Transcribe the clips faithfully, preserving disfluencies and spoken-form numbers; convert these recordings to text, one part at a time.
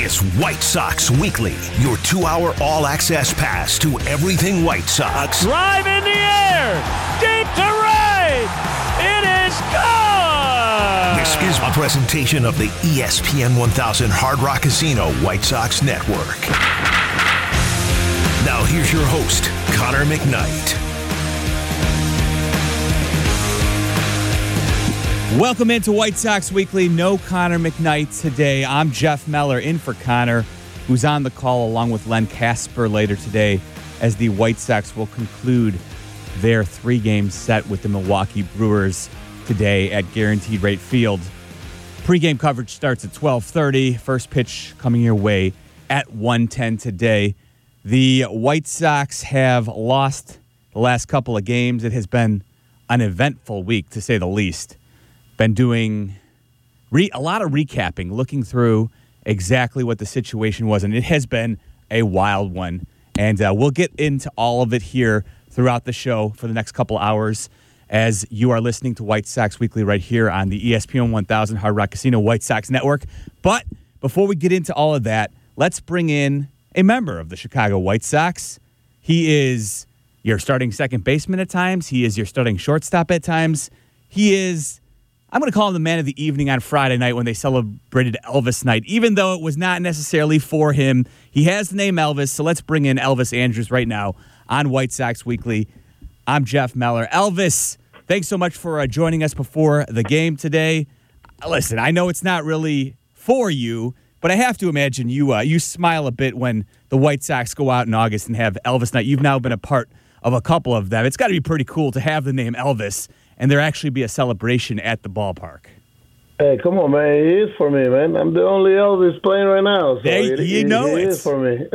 is White Sox Weekly, your two-hour all-access pass to everything White Sox. Drive in the air, deep to right. It is gone. This is a presentation of the E S P N one thousand Hard Rock Casino White Sox Network. Now here's your host, Connor McKnight. Welcome into White Sox Weekly. No Connor McKnight today. I'm Jeff Meller in for Connor, who's on the call along with Len Kasper later today as the White Sox will conclude their three-game set with the Milwaukee Brewers today at Guaranteed Rate Field. Pre-game coverage starts at twelve thirty. First pitch coming your way at one ten today. The White Sox have lost the last couple of games. It has been an eventful week, to say the least. Been doing re- a lot of recapping, looking through exactly what the situation was, and it has been a wild one. And uh, we'll get into all of it here throughout the show for the next couple hours as you are listening to White Sox Weekly right here on the E S P N one thousand Hard Rock Casino White Sox Network. But before we get into all of that, let's bring in a member of the Chicago White Sox. He is your starting second baseman at times. He is your starting shortstop at times. He is... I'm going to call him the man of the evening on Friday night when they celebrated Elvis night, even though it was not necessarily for him. He has the name Elvis, so let's bring in Elvis Andrus right now on White Sox Weekly. I'm Jeff Meller. Elvis, thanks so much for uh, joining us before the game today. Listen, I know it's not really for you, but I have to imagine you uh, you smile a bit when the White Sox go out in August and have Elvis night. You've now been a part of a couple of them. It's got to be pretty cool to have the name Elvis and there actually be a celebration at the ballpark. Hey, come on, man. It is for me, man. I'm the only Elvis playing right now. So hey, it, you it, know it it. is for me.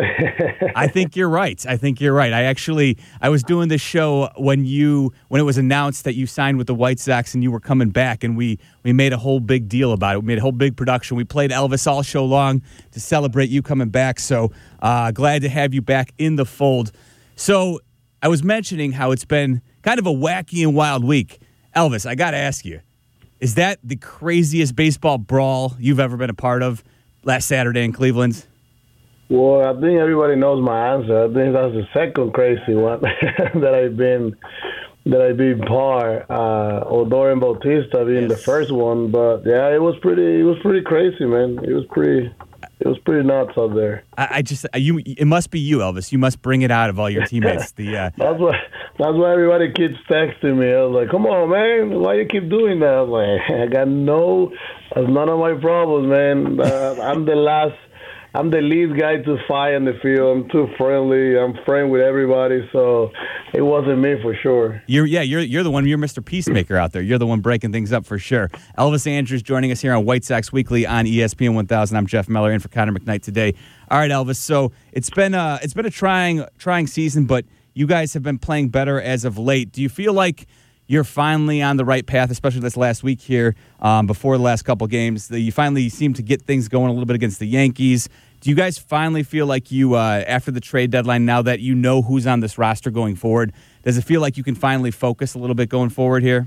I think you're right. I think you're right. I actually, I was doing this show when you, when it was announced that you signed with the White Sox and you were coming back, and we, we made a whole big deal about it. We made a whole big production. We played Elvis all show long to celebrate you coming back. So uh, glad to have you back in the fold. So I was mentioning how it's been kind of a wacky and wild week. Elvis, I got to ask you, is that the craziest baseball brawl you've ever been a part of last Saturday in Cleveland? Well, I think everybody knows my answer. I think that's the second crazy one that I've been that I've been part. Uh, Odor and Bautista being yes. the first one, but yeah, it was pretty. It was pretty crazy, man. It was pretty. It was pretty nuts out there. I, I just you. It must be you, Elvis. You must bring it out of all your teammates. The uh, that's why. That's why everybody keeps texting me. I was like, "Come on, man! Why you keep doing that?" I was like, "I got no. That's none of my problems, man. Uh, I'm the last. I'm the lead guy to fight in the field. I'm too friendly. I'm friend with everybody, so it wasn't me for sure." You're yeah. You're you're the one. You're Mister Peacemaker out there. You're the one breaking things up for sure. Elvis Andrus joining us here on White Sox Weekly on E S P N one thousand. I'm Jeff Meller in for Connor McKnight today. All right, Elvis. So it's been a it's been a trying trying season, but you guys have been playing better as of late. Do you feel like you're finally on the right path, especially this last week here, um, before the last couple games? You finally seem to get things going a little bit against the Yankees. Do you guys finally feel like you, uh, after the trade deadline, now that you know who's on this roster going forward, does it feel like you can finally focus a little bit going forward here?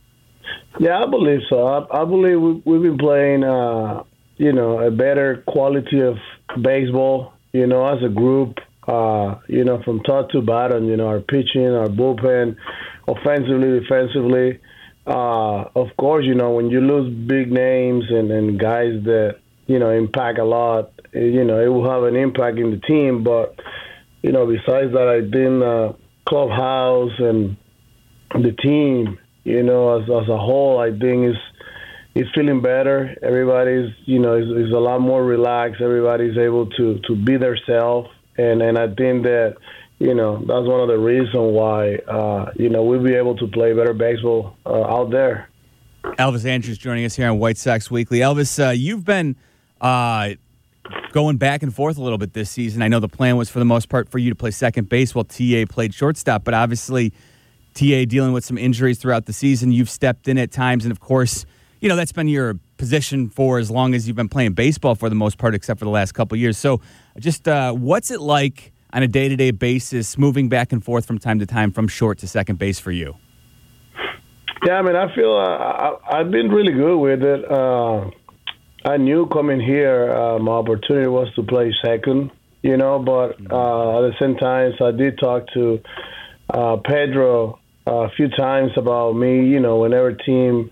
Yeah, I believe so. I, I believe we, we've been playing, uh, you know, a better quality of baseball, you know, as a group. Uh, you know, from top to bottom, you know, our pitching, our bullpen, offensively, defensively. Uh, of course, you know, when you lose big names and, and guys that, you know, impact a lot, you know, it will have an impact in the team. But, you know, besides that, I think uh, clubhouse and the team, you know, as, as a whole, I think is is feeling better. Everybody's, you know, is, is a lot more relaxed. Everybody's able to, to be themselves. And and I think that, you know, that's one of the reasons why, uh, you know, we'll be able to play better baseball uh, out there. Elvis Andrus joining us here on White Sox Weekly. Elvis, uh, you've been uh, going back and forth a little bit this season. I know the plan was for the most part for you to play second base while T A played shortstop, but obviously T A dealing with some injuries throughout the season. You've stepped in at times, and of course, you know, that's been your position for as long as you've been playing baseball for the most part, except for the last couple of years. So just uh, what's it like on a day-to-day basis, moving back and forth from time to time from short to second base for you? Yeah, I mean, I feel uh, I, I've been really good with it. Uh, I knew coming here, uh, my opportunity was to play second, you know, but uh, at the same time, so I did talk to uh, Pedro uh, a few times about me, you know, whenever team,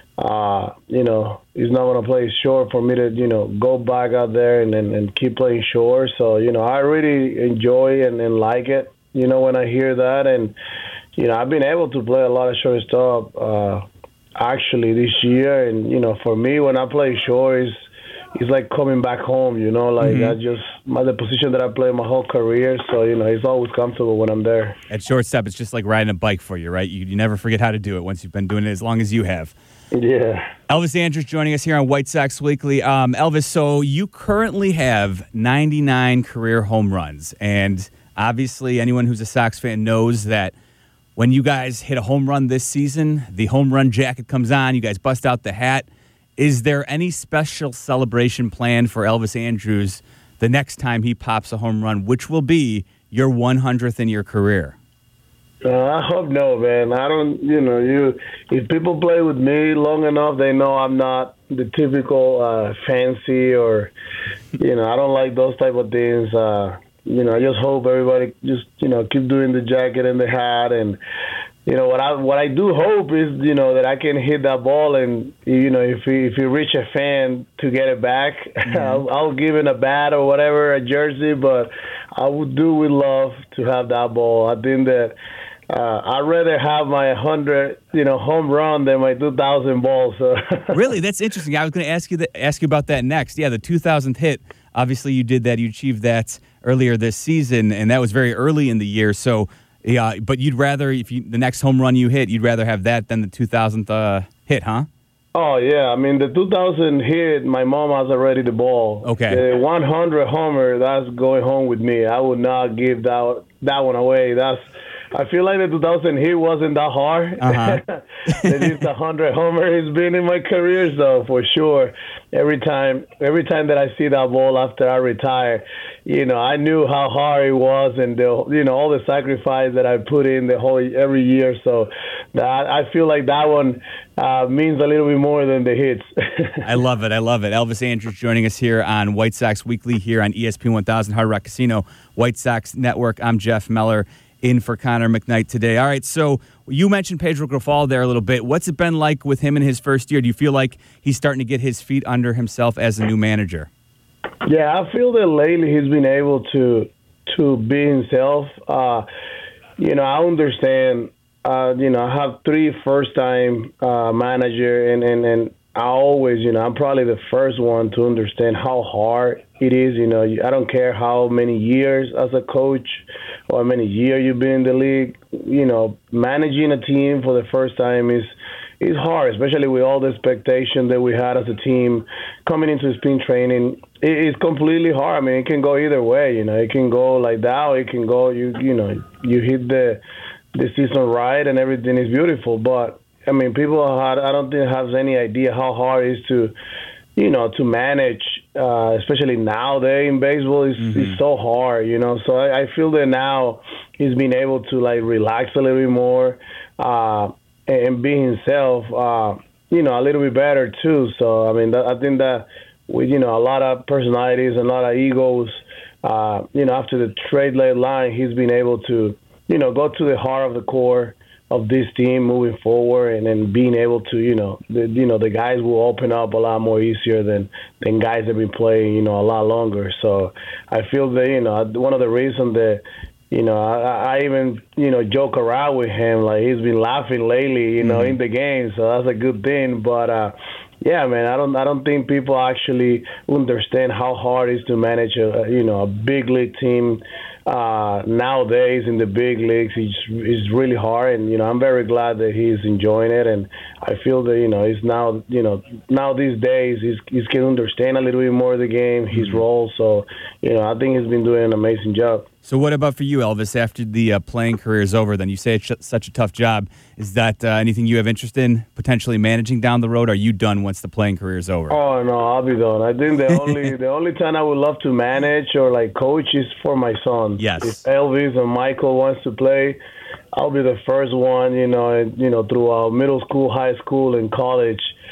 uh, you know, is not going to play short for me to, you know, go back out there and, and, and keep playing short. So, you know, I really enjoy and, and like it, you know, when I hear that. And, you know, I've been able to play a lot of shortstop uh, actually this year. And, you know, for me, when I play short, it's, it's like coming back home, you know, like mm-hmm. I just, my, the position that I play my whole career. So, you know, it's always comfortable when I'm there. At shortstop, it's just like riding a bike for you, right? You, you never forget how to do it once you've been doing it as long as you have. Yeah. Elvis Andrus joining us here on White Sox Weekly. Um, Elvis, so you currently have ninety-nine career home runs. And obviously anyone who's a Sox fan knows that when you guys hit a home run this season, the home run jacket comes on, you guys bust out the hat. Is there any special celebration planned for Elvis Andrus the next time he pops a home run, which will be your one hundredth in your career? Uh, I hope no, man. I don't, you know, you. If people play with me long enough, they know I'm not the typical uh, fancy or, you know, I don't like those type of things. Uh, you know, I just hope everybody just, you know, keep doing the jacket and the hat. And, you know, what I what I do hope is, you know, that I can hit that ball and, you know, if you, if you reach a fan to get it back, mm-hmm. I'll, I'll give it a bat or whatever, a jersey. But I would do with love to have that ball. I think that. Uh, I'd rather have my one hundred, you know, home run than my two thousand balls. So. Really? That's interesting. I was going to ask you that, ask you about that next. Yeah, the two thousandth hit, obviously you did that. You achieved that earlier this season, and that was very early in the year. So, yeah, but you'd rather, if you the next home run you hit, you'd rather have that than the two thousandth uh, hit, huh? Oh, yeah. I mean, the two thousand hit, my mom has already the ball. Okay. The one hundred homer, that's going home with me. I would not give that that one away. That's I feel like the two thousand hit wasn't that hard. Uh-huh. It is the one hundred homer it's been in my career, so for sure. Every time, every time that I see that ball after I retire, you know, I knew how hard it was, and the, you know, all the sacrifice that I put in the whole every year. So that I feel like that one uh, means a little bit more than the hits. I love it. I love it. Elvis Andrus joining us here on White Sox Weekly here on E S P N one thousand Hard Rock Casino, White Sox Network. I'm Jeff Meller, in for Connor McKnight today. All right, so you mentioned Pedro Grifol there a little bit. What's it been like with him in his first year? Do you feel like he's starting to get his feet under himself as a new manager? Yeah, I feel that lately he's been able to to be himself. Uh, you know, I understand. Uh, you know, I have three first-time uh, manager, and, and, and I always, you know, I'm probably the first one to understand how hard it is. You know, I don't care how many years as a coach or how many years you've been in the league. You know, managing a team for the first time is is hard, especially with all the expectation that we had as a team coming into spring training. It is completely hard. I mean, it can go either way. You know, it can go like that, or it can go. You you know, you hit the the season right and everything is beautiful, but I mean, people are, I don't think have any idea how hard it is to, you know, to manage, uh, especially nowadays in baseball. It's, mm-hmm. it's so hard, you know. So I, I feel that now he's been able to, like, relax a little bit more uh, and be himself, uh, you know, a little bit better, too. So, I mean, that, I think that with, you know, a lot of personalities and a lot of egos, uh, you know, after the trade deadline, he's been able to, you know, go to the heart of the core of this team moving forward, and then being able to, you know, the, you know, the guys will open up a lot more easier than, than guys that have been playing, you know, a lot longer. So I feel that, you know, one of the reasons that, you know, I, I even, you know, joke around with him, like he's been laughing lately, you know, mm-hmm. in the game. So that's a good thing. But, uh, yeah, man, I don't, I don't think people actually understand how hard it is to manage a, you know, a big league team. Uh, nowadays in the big leagues, it's, it's really hard, and you know I'm very glad that he's enjoying it, and I feel that you know he's now you know now these days he's he's can understand a little bit more of the game, his mm-hmm. role. So you know I think he's been doing an amazing job. So what about for you, Elvis? After the uh, playing career is over, then you say it's such a tough job. Is that uh, anything you have interest in potentially managing down the road? Or are you done once the playing career is over? Oh no, I'll be done. I think the only the only time I would love to manage or like coach is for my son. Yes. If Elvis or Michael wants to play, I'll be the first one. You know, and, you know, throughout middle school, high school, and college.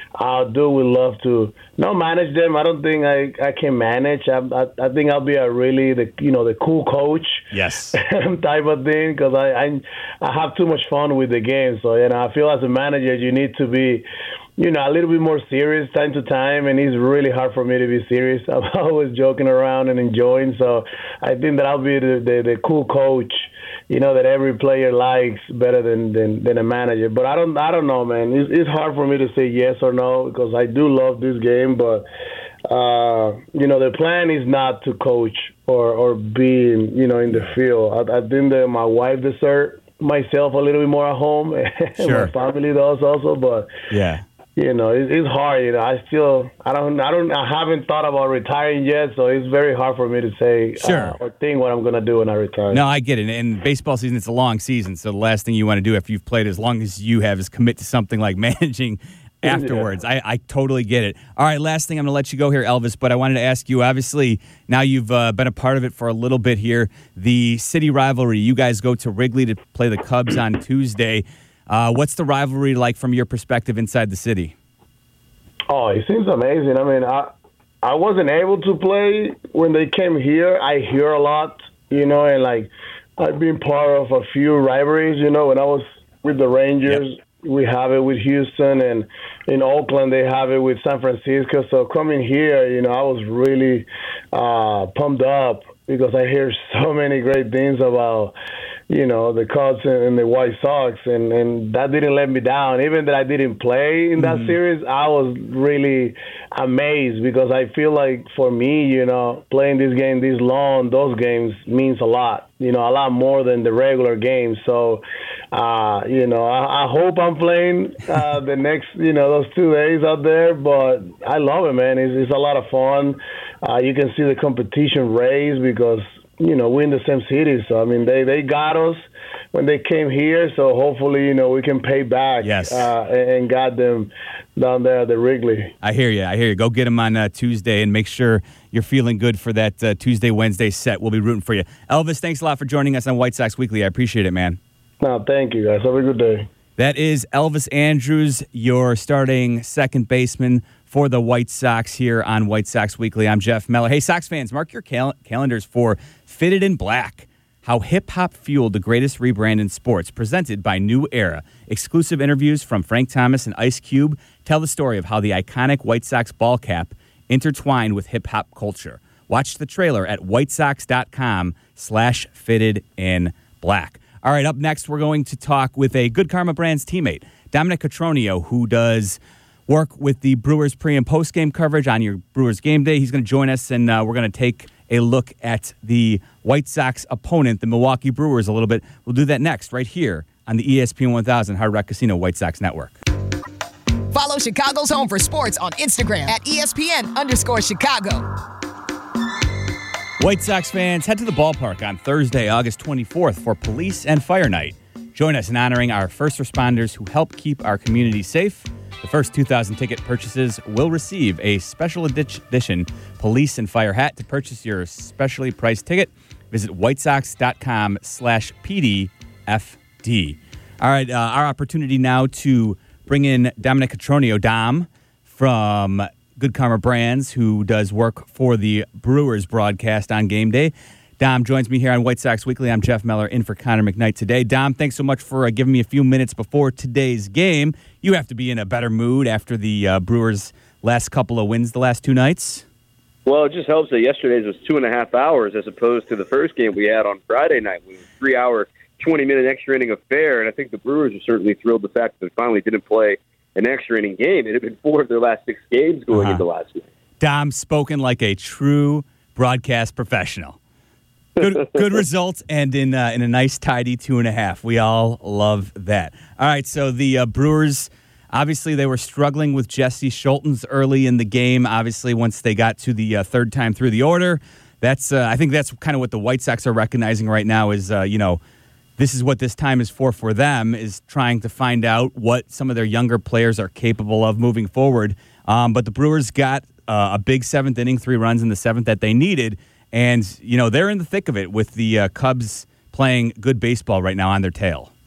I do would love to not manage them. I don't think I, I can manage. I, I I think I'll be a really the you know the cool coach. Yes. Type of thing because I, I I have too much fun with the game. So you know I feel as a manager you need to be, you know, a little bit more serious time to time, and it's really hard for me to be serious. I'm always joking around and enjoying. So I think that I'll be the the, the cool coach, you know, that every player likes better than, than, than a manager. But I don't I don't know, man. It's, it's hard for me to say yes or no because I do love this game. But, uh, you know, the plan is not to coach or, or be, in, you know, in the field. I, I think that my wife deserves myself a little bit more at home. Sure. My family does also. But, yeah. You know, it, it's hard. You know, I still, I don't, I don't, I haven't thought about retiring yet, so it's very hard for me to say sure. uh, or think what I'm going to do when I retire. No, I get it. And baseball season, it's a long season, so the last thing you want to do after you've played as long as you have is commit to something like managing afterwards. Yeah. I, I totally get it. All right, last thing, I'm going to let you go here, Elvis, but I wanted to ask you, obviously, now you've uh, been a part of it for a little bit here, the city rivalry. You guys go to Wrigley to play the Cubs on Tuesday. Uh, what's the rivalry like from your perspective inside the city? Oh, it seems amazing. I mean, I I wasn't able to play when they came here. I hear a lot, you know, and like I've been part of a few rivalries, you know, when I was with the Rangers. Yep. We have it with Houston, and in Oakland they have it with San Francisco. So coming here, you know, I was really uh, pumped up because I hear so many great things about, you know, the Cubs and the White Sox, and, and that didn't let me down. Even that I didn't play in that mm-hmm. series, I was really amazed because I feel like for me, you know, playing this game this long, those games means a lot, you know, a lot more than the regular games. So, uh, you know, I, I hope I'm playing uh, the next, you know, those two days out there, but I love it, man. It's, it's a lot of fun. Uh, you can see the competition raise because, you know, we're in the same city. So, I mean, they, they got us when they came here. So, hopefully, you know, we can pay back yes. uh, and got them down there at the Wrigley. I hear you. I hear you. Go get them on uh, Tuesday and make sure you're feeling good for that uh, Tuesday, Wednesday set. We'll be rooting for you. Elvis, thanks a lot for joining us on White Sox Weekly. I appreciate it, man. No, thank you, guys. Have a good day. That is Elvis Andrus, your starting second baseman for the White Sox here on White Sox Weekly. I'm Jeff Meller. Hey, Sox fans, mark your cal- calendars for Fitted in Black, how hip-hop fueled the greatest rebrand in sports, presented by New Era. Exclusive interviews from Frank Thomas and Ice Cube tell the story of how the iconic White Sox ball cap intertwined with hip-hop culture. Watch the trailer at whitesox.com slash fitted in black. All right, up next, we're going to talk with a Good Karma Brands teammate, Dominic Cotroneo, who does work with the Brewers pre- and post-game coverage on your Brewers game day. He's going to join us, and uh, we're going to take a look at the White Sox opponent, the Milwaukee Brewers, a little bit. We'll do that next, right here on the E S P N one thousand Hard Rock Casino White Sox Network. Follow Chicago's Home for Sports on Instagram at E S P N underscore Chicago. White Sox fans, head to the ballpark on Thursday, August twenty-fourth for Police and Fire Night. Join us in honoring our first responders who help keep our community safe. The first two thousand ticket purchases will receive a special edition Police and Fire hat. To purchase your specially priced ticket, visit whitesox.com slash PDFD. All right, uh, our opportunity now to bring in Dominic Cotroneo, Dom, from Good Karma Brands, who does work for the Brewers broadcast on game day. Dom joins me here on White Sox Weekly. I'm Jeff Meller, in for Connor McKnight today. Dom, thanks so much for uh, giving me a few minutes before today's game. You have to be in a better mood after the uh, Brewers' last couple of wins the last two nights. Well, it just helps that yesterday's was two and a half hours as opposed to the first game we had on Friday night. We were a three-hour, twenty-minute extra inning affair, and I think the Brewers are certainly thrilled the fact that they finally didn't play an extra inning game. It had been four of their last six games going uh-huh. into last week. Dom, spoken like a true broadcast professional. Good, good results, and in uh, in a nice, tidy two and a half. We all love that. All right, so the uh, Brewers, obviously they were struggling with Jesse Schultens early in the game. Obviously, once they got to the uh, third time through the order, that's uh, I think that's kind of what the White Sox are recognizing right now is, uh, you know, this is what this time is for for them, is trying to find out what some of their younger players are capable of moving forward. Um, but the Brewers got uh, a big seventh inning, three runs in the seventh that they needed. And, you know, they're in the thick of it with the uh, Cubs playing good baseball right now on their tail.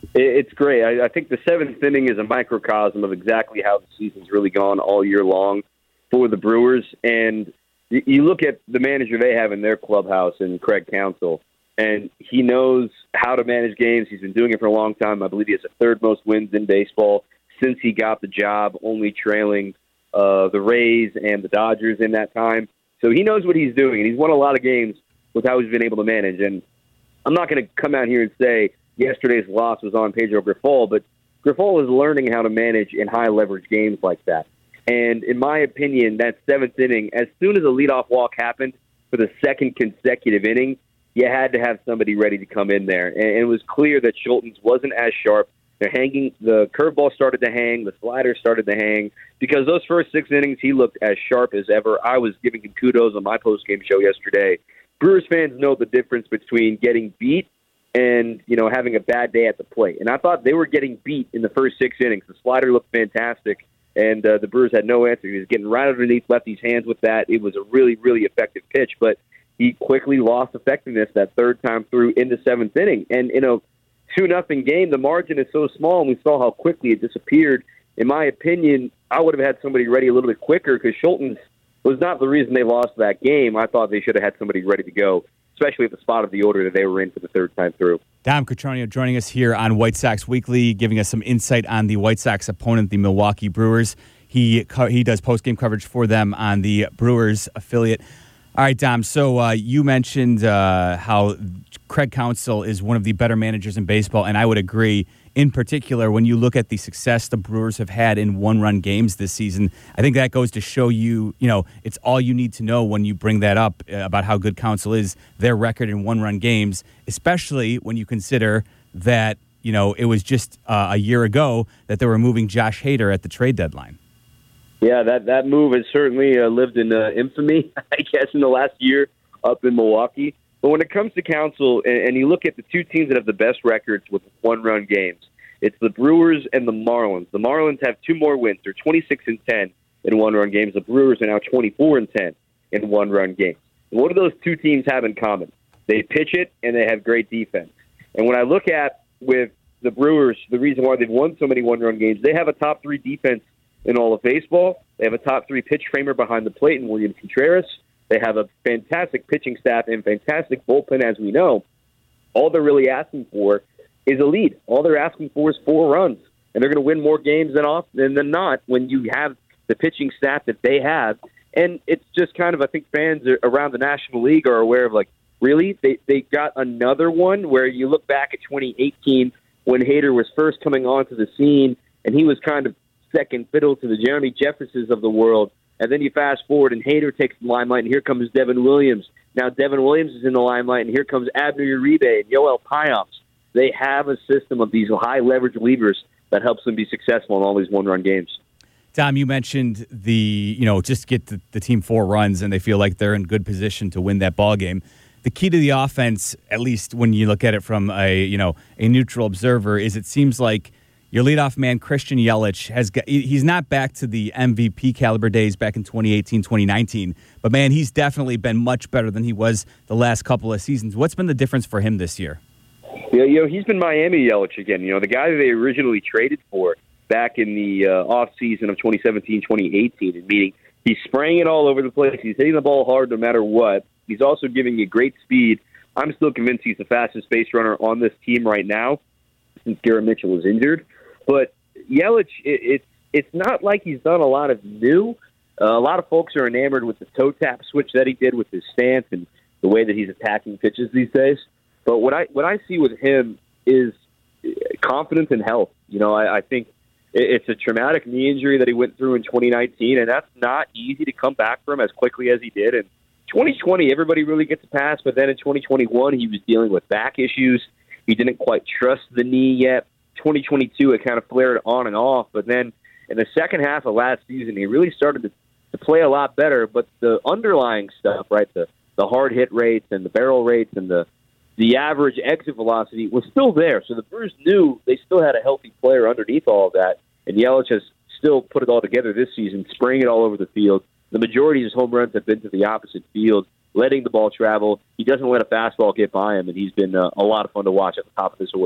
It's great. I, I think the seventh inning is a microcosm of exactly how the season's really gone all year long for the Brewers. And you look at the manager they have in their clubhouse in Craig Counsell, and he knows how to manage games. He's been doing it for a long time. I believe he has the third most wins in baseball since he got the job, only trailing uh, the Rays and the Dodgers in that time. So he knows what he's doing, and he's won a lot of games with how he's been able to manage. And I'm not going to come out here and say yesterday's loss was on Pedro Grifol, but Grifol is learning how to manage in high-leverage games like that. And in my opinion, that seventh inning, as soon as a leadoff walk happened for the second consecutive inning, you had to have somebody ready to come in there. And it was clear that Schultz wasn't as sharp. They're hanging, the curveball started to hang, the slider started to hang, because those first six innings, he looked as sharp as ever. I was giving him kudos on my post-game show yesterday. Brewers fans know the difference between getting beat and, you know, having a bad day at the plate. And I thought they were getting beat in the first six innings. The slider looked fantastic, and uh, the Brewers had no answer. He was getting right underneath lefty's hands with that. It was a really, really effective pitch, but he quickly lost effectiveness that third time through in the seventh inning. And in a two nothing game, the margin is so small, and we saw how quickly it disappeared. In my opinion, I would have had somebody ready a little bit quicker, because Schultz was not the reason they lost that game. I thought they should have had somebody ready to go, especially at the spot of the order that they were in for the third time through. Dom Cotroneo joining us here on White Sox Weekly, giving us some insight on the White Sox opponent, the Milwaukee Brewers. He he does post-game coverage for them on the Brewers affiliate. All right, Dom, so uh, you mentioned uh, how Craig Counsell is one of the better managers in baseball, and I would agree. In particular, when you look at the success the Brewers have had in one-run games this season, I think that goes to show you, you know, it's all you need to know when you bring that up about how good Counsell is, their record in one-run games, especially when you consider that, you know, it was just uh, a year ago that they were moving Josh Hader at the trade deadline. Yeah, that, that move has certainly uh, lived in uh, infamy, I guess, in the last year up in Milwaukee. But when it comes to Counsell, and, and you look at the two teams that have the best records with one-run games, it's the Brewers and the Marlins. The Marlins have two more wins. They're twenty-six and ten in one-run games. The Brewers are now twenty-four and ten in one-run games. And what do those two teams have in common? They pitch it, and they have great defense. And when I look at with the Brewers, the reason why they've won so many one-run games, they have a top three defense in all of baseball. They have a top three pitch framer behind the plate in William Contreras. They have a fantastic pitching staff and fantastic bullpen, as we know. All they're really asking for is a lead. All they're asking for is four runs, and they're going to win more games than often than not when you have the pitching staff that they have. And it's just kind of, I think fans around the National League are aware of, like, really? They they got another one where you look back at twenty eighteen when Hader was first coming onto the scene, and he was kind of second fiddle to the Jeremy Jeffersons of the world. And then you fast forward, and Hader takes the limelight, and here comes Devin Williams. Now Devin Williams is in the limelight, and here comes Abner Uribe and Yoel Payamps. They have a system of these high-leverage levers that helps them be successful in all these one-run games. Dom, you mentioned the, you know, just get the, the team four runs, and they feel like they're in good position to win that ball game. The key to the offense, at least when you look at it from a, you know, a neutral observer, is it seems like your leadoff man, Christian Yelich, has got, he's not back to the M V P caliber days back in twenty eighteen, twenty nineteen, but, man, he's definitely been much better than he was the last couple of seasons. What's been the difference for him this year? Yeah, you know, he's been Miami Yelich again. You know, the guy that they originally traded for back in the uh, offseason of twenty seventeen, twenty eighteen, and meaning he's spraying it all over the place. He's hitting the ball hard no matter what. He's also giving you great speed. I'm still convinced he's the fastest base runner on this team right now since Garrett Mitchell was injured. But Yelich, it, it, it's not like he's done a lot of new. Uh, a lot of folks are enamored with the toe tap switch that he did with his stance and the way that he's attacking pitches these days. But what I what I see with him is confidence and health. You know, I, I think it's a traumatic knee injury that he went through in twenty nineteen, and that's not easy to come back from as quickly as he did. And twenty twenty, everybody really gets a pass, but then in twenty twenty-one, he was dealing with back issues. He didn't quite trust the knee yet. twenty twenty-two, it kind of flared on and off, but then in the second half of last season, he really started to, to play a lot better. But the underlying stuff, right, the, the hard hit rates and the barrel rates and the the average exit velocity was still there. So the Brewers knew they still had a healthy player underneath all of that, and Yelich has still put it all together this season, spraying it all over the field. The majority of his home runs have been to the opposite field, letting the ball travel. He doesn't let a fastball get by him, and he's been uh, a lot of fun to watch at the top of this order.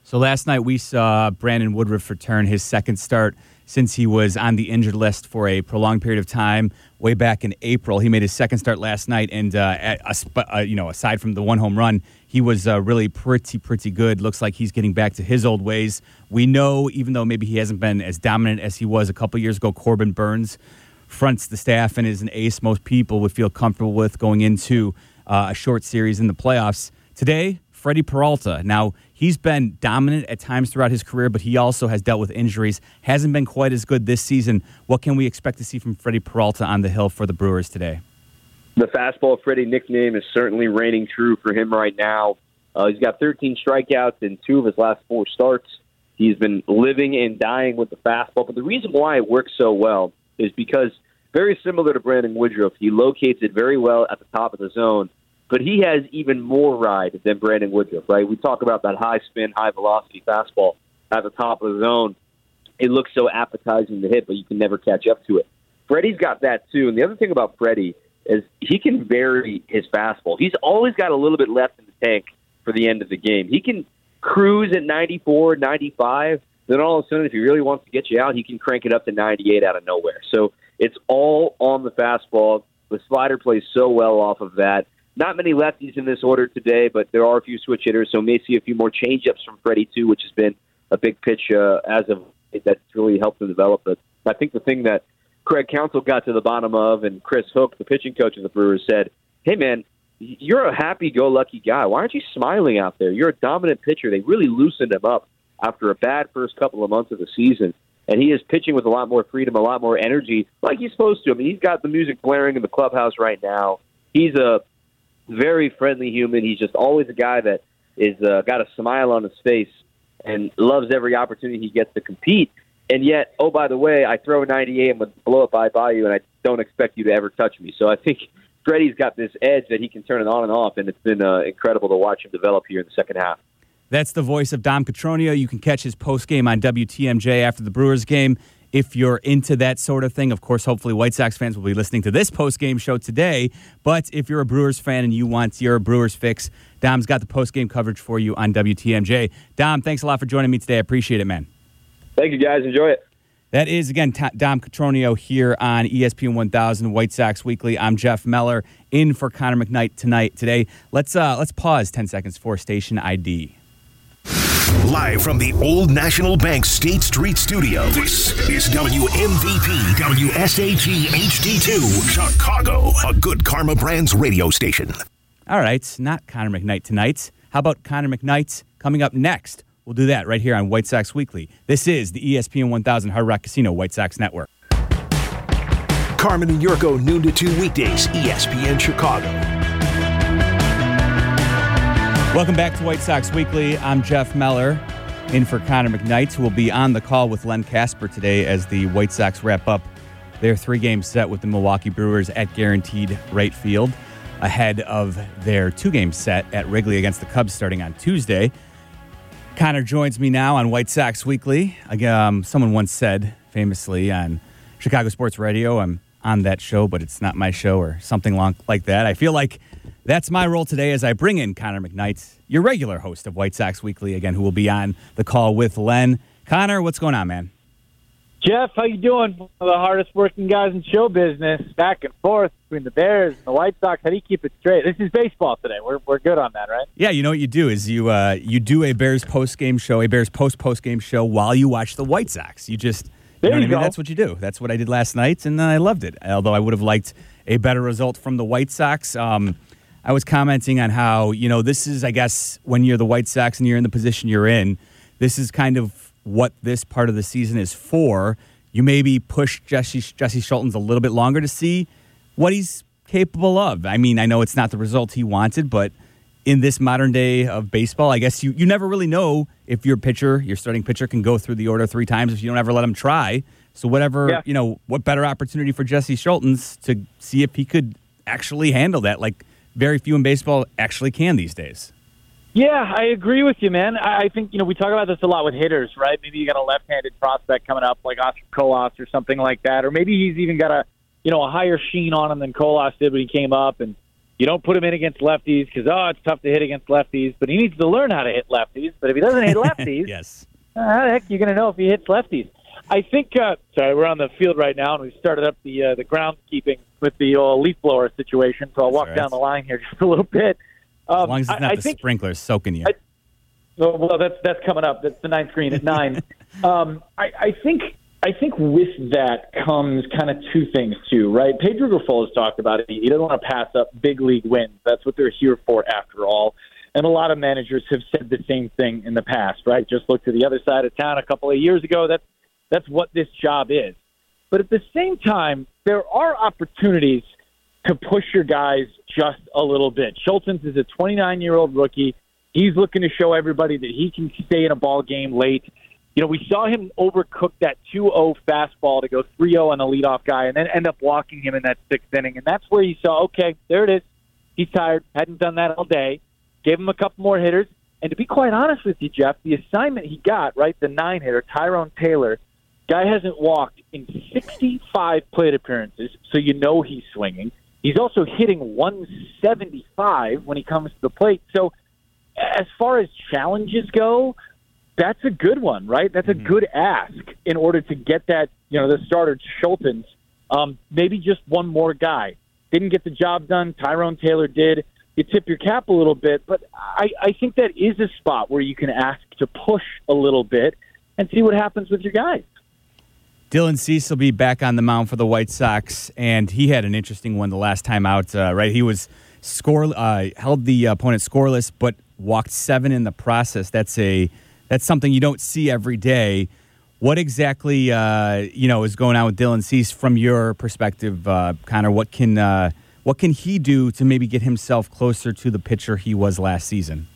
So last night we saw Brandon Woodruff return his second start since he was on the injured list for a prolonged period of time way back in April. He made his second start last night, and uh, at, uh, you know, aside from the one home run, he was uh, really pretty, pretty good. Looks like he's getting back to his old ways. We know, even though maybe he hasn't been as dominant as he was a couple years ago, Corbin Burns fronts the staff and is an ace most people would feel comfortable with going into uh, a short series in the playoffs. Today, Freddie Peralta. Now, he's been dominant at times throughout his career, but he also has dealt with injuries. Hasn't been quite as good this season. What can we expect to see from Freddie Peralta on the hill for the Brewers today? The fastball Freddie nickname is certainly reigning true for him right now. Uh, he's got thirteen strikeouts in two of his last four starts. He's been living and dying with the fastball. But the reason why it works so well is because, very similar to Brandon Woodruff, he locates it very well at the top of the zone. But he has even more ride than Brandon Woodruff, right? We talk about that high spin, high velocity fastball at the top of the zone. It looks so appetizing to hit, but you can never catch up to it. Freddie's got that too. And the other thing about Freddie is he can vary his fastball. He's always got a little bit left in the tank for the end of the game. He can cruise at ninety-four, ninety-five. Then all of a sudden, if he really wants to get you out, he can crank it up to ninety-eight out of nowhere. So it's all on the fastball. The slider plays so well off of that. Not many lefties in this order today, but there are a few switch hitters, so may see a few more changeups from Freddie, too, which has been a big pitch uh, as of that's really helped him develop. But I think the thing that Craig Counsell got to the bottom of, and Chris Hook, the pitching coach of the Brewers, said, hey, man, you're a happy-go-lucky guy. Why aren't you smiling out there? You're a dominant pitcher. They really loosened him up after a bad first couple of months of the season, and he is pitching with a lot more freedom, a lot more energy, like he's supposed to. I mean, he's got the music blaring in the clubhouse right now. He's a very friendly human. He's just always a guy that is uh, got a smile on his face and loves every opportunity he gets to compete. And yet, oh, by the way, I throw a ninety-eight and would blow it by by you, and I don't expect you to ever touch me. So I think Freddie's got this edge that he can turn it on and off, and it's been uh, incredible to watch him develop here in the second half. That's the voice of Dom Cotroneo. You can catch his postgame on W T M J after the Brewers game. If you're into that sort of thing, of course, hopefully White Sox fans will be listening to this post-game show today. But if you're a Brewers fan and you want your Brewers fix, Dom's got the post-game coverage for you on W T M J. Dom, thanks a lot for joining me today. I appreciate it, man. Thank you, guys. Enjoy it. That is, again, T- Dom Cotroneo here on E S P N one thousand White Sox Weekly. I'm Jeff Meller, in for Connor McKnight tonight. Today, let's uh, let's pause ten seconds for station I D. Live from the Old National Bank State Street Studio, this is W M V P W S A G H D two, Chicago, a Good Karma Brands radio station. All right, not Connor McKnight tonight. How about Connor McKnight coming up next? We'll do that right here on White Sox Weekly. This is the E S P N one thousand Hard Rock Casino White Sox Network. Carmen and Yurko, noon to two weekdays, E S P N Chicago. Welcome back to White Sox Weekly. I'm Jeff Meller, in for Connor McKnight, who will be on the call with Len Kasper today as the White Sox wrap up their three-game set with the Milwaukee Brewers at Guaranteed Rate Field, ahead of their two-game set at Wrigley against the Cubs starting on Tuesday. Connor joins me now on White Sox Weekly. Um, someone once said, famously, on Chicago Sports Radio, I'm on that show, but it's not my show, or something long, like that. I feel like that's my role today as I bring in Connor McKnight, your regular host of White Sox Weekly, again, who will be on the call with Len. Connor, what's going on, man? Jeff, how you doing? One of the hardest working guys in show business, back and forth between the Bears and the White Sox. How do you keep it straight? This is baseball today. We're we're good on that, right? Yeah, you know what you do is you uh, you do a Bears post-game show, a Bears post-post-game show while you watch the White Sox. You just, you there know what you I mean? go. That's what you do. That's what I did last night, and I loved it, although I would have liked a better result from the White Sox. Um I was commenting on how, you know, this is, I guess, when you're the White Sox and you're in the position you're in, this is kind of what this part of the season is for. You maybe push Jesse, Jesse Schultens a little bit longer to see what he's capable of. I mean, I know it's not the result he wanted, but in this modern day of baseball, I guess you, you never really know if your pitcher, your starting pitcher, can go through the order three times if you don't ever let him try. So whatever, yeah. you know, what better opportunity for Jesse Schultens to see if he could actually handle that, like very few in baseball actually can these days. Yeah, I agree with you, man. I, I think, you know, we talk about this a lot with hitters, right? Maybe you got a left-handed prospect coming up like Oscar Colas or something like that, or maybe he's even got a, you know, a higher sheen on him than Colas did when he came up, and You don't put him in against lefties because, oh, it's tough to hit against lefties, but he needs to learn how to hit lefties. But if he doesn't hit lefties, yes. uh, how the heck are you going to know if he hits lefties? I think, uh, sorry, we're on the field right now, and we've started up the uh, the groundskeeping with the uh, leaf blower situation, so I'll walk That's down right. the line here just a little bit. Um, as long as it's not I, the I think, sprinklers soaking you. I, well, well, that's that's coming up. That's the ninth screen at nine. um, I, I think I think with that comes kind of two things too, right? Pedro Grifol has talked about it. He doesn't want to pass up big league wins. That's what they're here for, after all. And a lot of managers have said the same thing in the past, right? Just look to the other side of town a couple of years ago. That's that's what this job is. But at the same time, there are opportunities to push your guys just a little bit. Schultz is a twenty-nine-year-old rookie. He's looking to show everybody that he can stay in a ball game late. You know, we saw him overcook that two oh fastball to go three oh on the leadoff guy and then end up walking him in that sixth inning. And that's where you saw, okay, there it is. He's tired. Hadn't done that all day. Gave him a couple more hitters. And to be quite honest with you, Jeff, the assignment he got, right, the nine-hitter, Tyrone Taylor, guy hasn't walked in sixty-five plate appearances, so you know he's swinging. He's also hitting one seventy-five when he comes to the plate. So as far as challenges go, that's a good one, right? That's a mm-hmm. good ask in order to get that, you know, the starter, Schultz, um, maybe just one more guy. Didn't get the job done. Tyrone Taylor did. You tip your cap a little bit, but I, I think that is a spot where you can ask to push a little bit and see what happens with your guys. Dylan Cease will be back on the mound for the White Sox, and he had an interesting one the last time out, uh, right? He was score uh, held the opponent scoreless, but walked seven in the process. That's a that's something you don't see every day. What exactly uh, you know is going on with Dylan Cease from your perspective, uh, Connor? What can uh, what can he do to maybe get himself closer to the pitcher he was last season?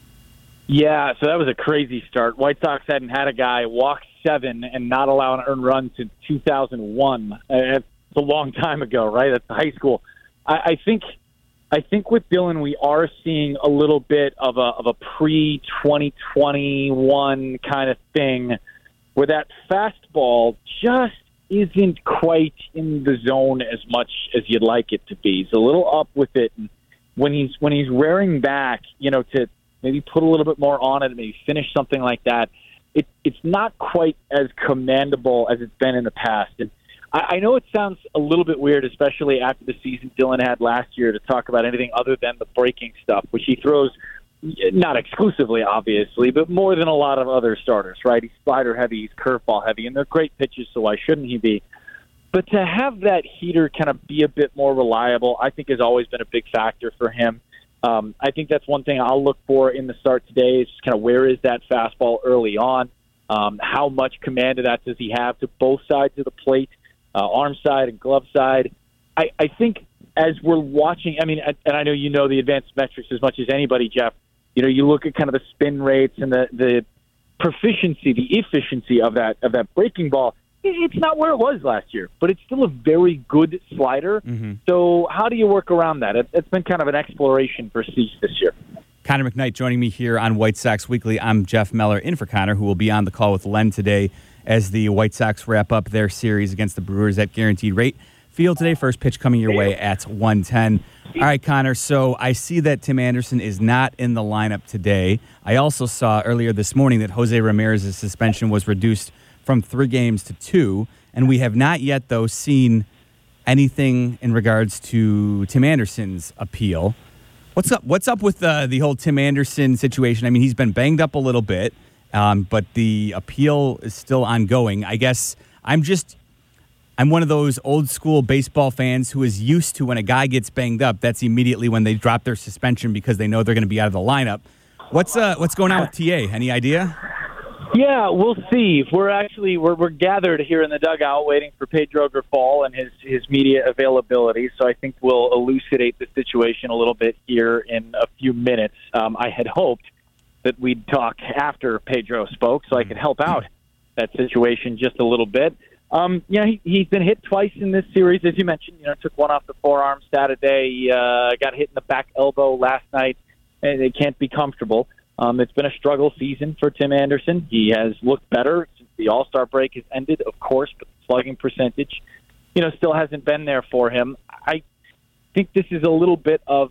Yeah, so that was a crazy start. White Sox hadn't had a guy walk seven and not allow an earned run since two thousand one. It's a long time ago, right? That's high school. I, I think I think with Dylan, we are seeing a little bit of a of a pre twenty twenty-one kind of thing where that fastball just isn't quite in the zone as much as you'd like it to be. He's a little up with it, and when he's when he's rearing back, you know, to maybe put a little bit more on it, maybe finish something like that, it, it's not quite as commandable as it's been in the past. And I, I know it sounds a little bit weird, especially after the season Dylan had last year, to talk about anything other than the breaking stuff, which he throws not exclusively, obviously, but more than a lot of other starters, right? He's slider heavy, he's curveball heavy, and they're great pitches, so why shouldn't he be? But to have that heater kind of be a bit more reliable, I think has always been a big factor for him. Um, I think that's one thing I'll look for in the start today is just kind of where is that fastball early on? Um, how much command of that does he have to both sides of the plate, uh, arm side and glove side? I, I think as we're watching, I mean, and I know you know the advanced metrics as much as anybody, Jeff. You know, you look at kind of the spin rates and the, the proficiency, the efficiency of that of that breaking ball. It's not where it was last year, but it's still a very good slider. Mm-hmm. So how do you work around that? It, it's been kind of an exploration for Cease this year. Connor McKnight joining me here on White Sox Weekly. I'm Jeff Meller, in for Connor, who will be on the call with Len today as the White Sox wrap up their series against the Brewers at Guaranteed Rate Field today. First pitch coming your way at one ten. All right, Connor, so I see that Tim Anderson is not in the lineup today. I also saw earlier this morning that Jose Ramirez's suspension was reduced from three games to two, and we have not yet, though, seen anything in regards to Tim Anderson's appeal. What's up What's up with the, the whole Tim Anderson situation? I mean, he's been banged up a little bit, um, but the appeal is still ongoing. I guess I'm just... I'm one of those old school baseball fans who is used to when a guy gets banged up, that's immediately when they drop their suspension because they know they're going to be out of the lineup. What's uh what's going on with T A? Any idea? Yeah, we'll see. We're actually we're we're gathered here in the dugout waiting for Pedro Grifol and his his media availability. So I think we'll elucidate the situation a little bit here in a few minutes. Um, I had hoped that we'd talk after Pedro spoke, so I could help out that situation just a little bit. Um, you know, he, he's been hit twice in this series, as you mentioned. You know, took one off the forearm Saturday. He uh, got hit in the back elbow last night, and it can't be comfortable. Um, it's been a struggle season for Tim Anderson. He has looked better since the All-Star break has ended, of course, but the slugging percentage, you know, still hasn't been there for him. I think this is a little bit of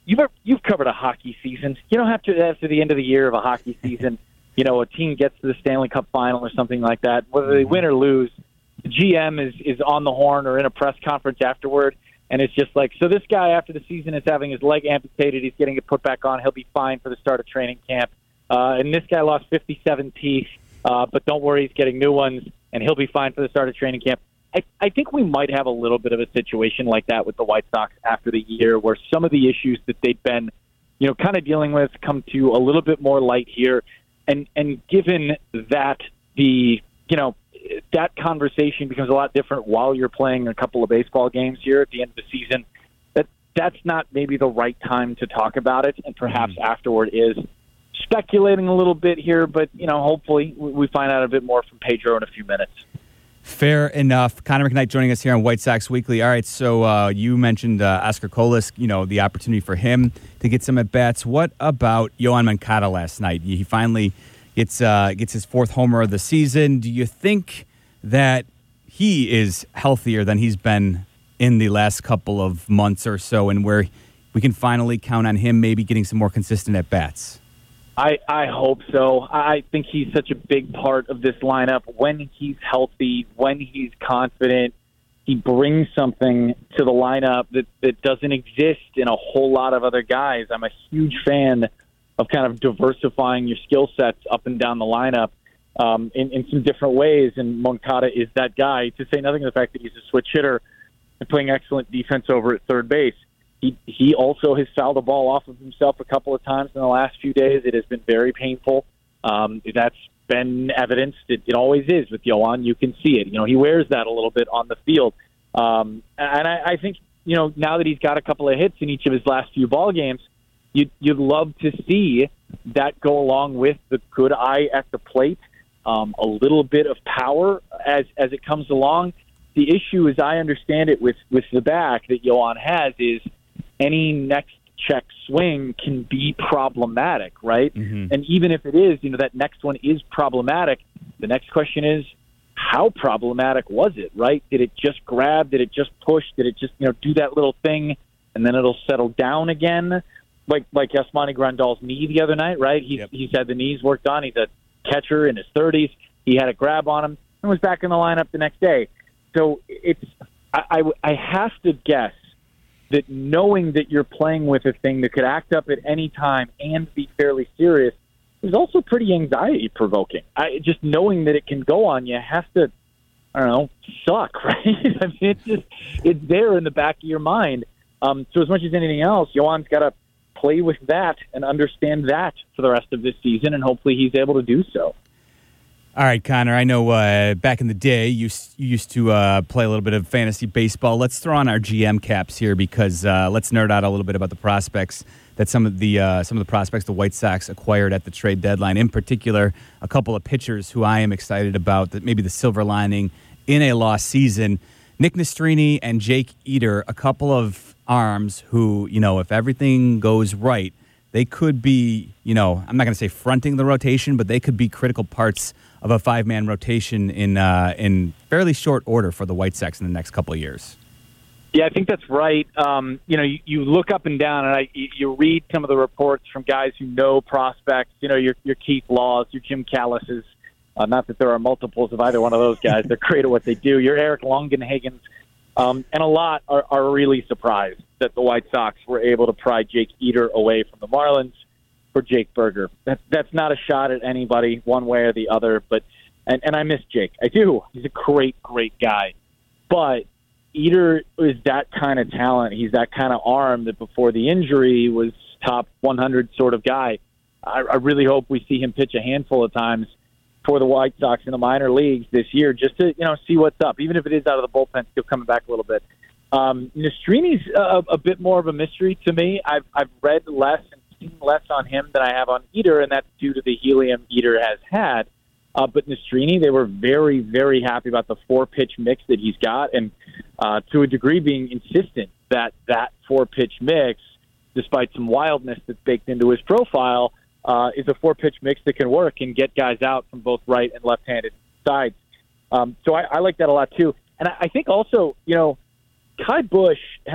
you've you've covered a hockey season. You don't have to after the end of the year of a hockey season. You know, a team gets to the Stanley Cup final or something like that. Whether they win or lose, the G M is is on the horn or in a press conference afterward, and it's just like, so this guy after the season is having his leg amputated. He's getting it put back on. He'll be fine for the start of training camp. Uh, and this guy lost fifty-seven teeth, uh, but don't worry, he's getting new ones, and he'll be fine for the start of training camp. I, I think we might have a little bit of a situation like that with the White Sox after the year, where some of the issues that they've been, you know, kind of dealing with come to a little bit more light here. And and given that the, you know, that conversation becomes a lot different while you're playing a couple of baseball games here at the end of the season, that that's not maybe the right time to talk about it, and perhaps mm-hmm. afterward is. Speculating a little bit here, but, you know, hopefully we find out a bit more from Pedro in a few minutes. Fair enough. Connor McKnight joining us here on White Sox Weekly. All right, so uh, you mentioned uh, Oscar Colas, you know, the opportunity for him to get some at-bats. What about Yoan Moncada last night? He finally gets uh, gets his fourth homer of the season. Do you think that he is healthier than he's been in the last couple of months or so, and where we can finally count on him maybe getting some more consistent at-bats? I, I hope so. I think he's such a big part of this lineup. When he's healthy, when he's confident, he brings something to the lineup that, that doesn't exist in a whole lot of other guys. I'm a huge fan of kind of diversifying your skill sets up and down the lineup um, in, in some different ways, and Moncada is that guy, to say nothing of the fact that he's a switch hitter and playing excellent defense over at third base. He, he also has fouled the ball off of himself a couple of times in the last few days. It has been very painful. Um, that's been evidenced. It, it always is with Yoan. You can see it. You know, he wears that a little bit on the field. Um, and I, I think, you know, now that he's got a couple of hits in each of his last few ball games, you'd, you'd love to see that go along with the good eye at the plate, um, a little bit of power as as it comes along. The issue, as I understand it, with, with the back that Yoan has is any next check swing can be problematic, right? Mm-hmm. And even if it is, you know, that next one is problematic, the next question is, how problematic was it, right? Did it just grab? Did it just push? Did it just, you know, do that little thing and then it'll settle down again? Like like Yasmani Grandal's knee the other night, right? He's, yep. he's had the knees worked on. He's a catcher in his thirties. He had a grab on him and was back in the lineup the next day. So it's I, I, I have to guess that knowing that you're playing with a thing that could act up at any time and be fairly serious is also pretty anxiety-provoking. I, just knowing that it can go on you has to, I don't know, suck, right? I mean, it's just, it's there in the back of your mind. Um, so as much as anything else, Yoan's got to play with that and understand that for the rest of this season, and hopefully he's able to do so. All right, Connor, I know uh, back in the day you, you used to uh, play a little bit of fantasy baseball. Let's throw on our G M caps here because uh, let's nerd out a little bit about the prospects that some of the uh, some of the prospects the White Sox acquired at the trade deadline. In particular, a couple of pitchers who I am excited about, that maybe the silver lining in a lost season. Nick Nastrini and Jake Eder, a couple of arms who, you know, if everything goes right, they could be, you know, I'm not going to say fronting the rotation, but they could be critical parts of a five-man rotation in uh, in fairly short order for the White Sox in the next couple of years. Yeah, I think that's right. Um, you know, you, you look up and down, and I, you read some of the reports from guys who know prospects. You know, your your Keith Laws, your Jim Callises. Uh, not that there are multiples of either one of those guys. They're great at what they do. Your Eric Longenhagens. Um, and a lot are, are really surprised that the White Sox were able to pry Jake Eder away from the Marlins for Jake Berger. That, that's not a shot at anybody one way or the other, but and, and I miss Jake. I do. He's a great, great guy. But Eder is that kind of talent. He's that kind of arm that before the injury was top one hundred sort of guy. I, I really hope we see him pitch a handful of times for the White Sox in the minor leagues this year, just to, you know, see what's up. Even if it is out of the bullpen, still coming back a little bit. Um, Nastrini's a, a bit more of a mystery to me. I've I've read less and seen less on him than I have on Eder, and that's due to the helium Eder has had. Uh, but Nastrini, they were very, very happy about the four-pitch mix that he's got, and uh, to a degree being insistent that that four-pitch mix, despite some wildness that's baked into his profile, uh, is a four-pitch mix that can work and get guys out from both right and left-handed sides. Um, so I, I like that a lot, too. And I, I think also, you know, Kai Busch had a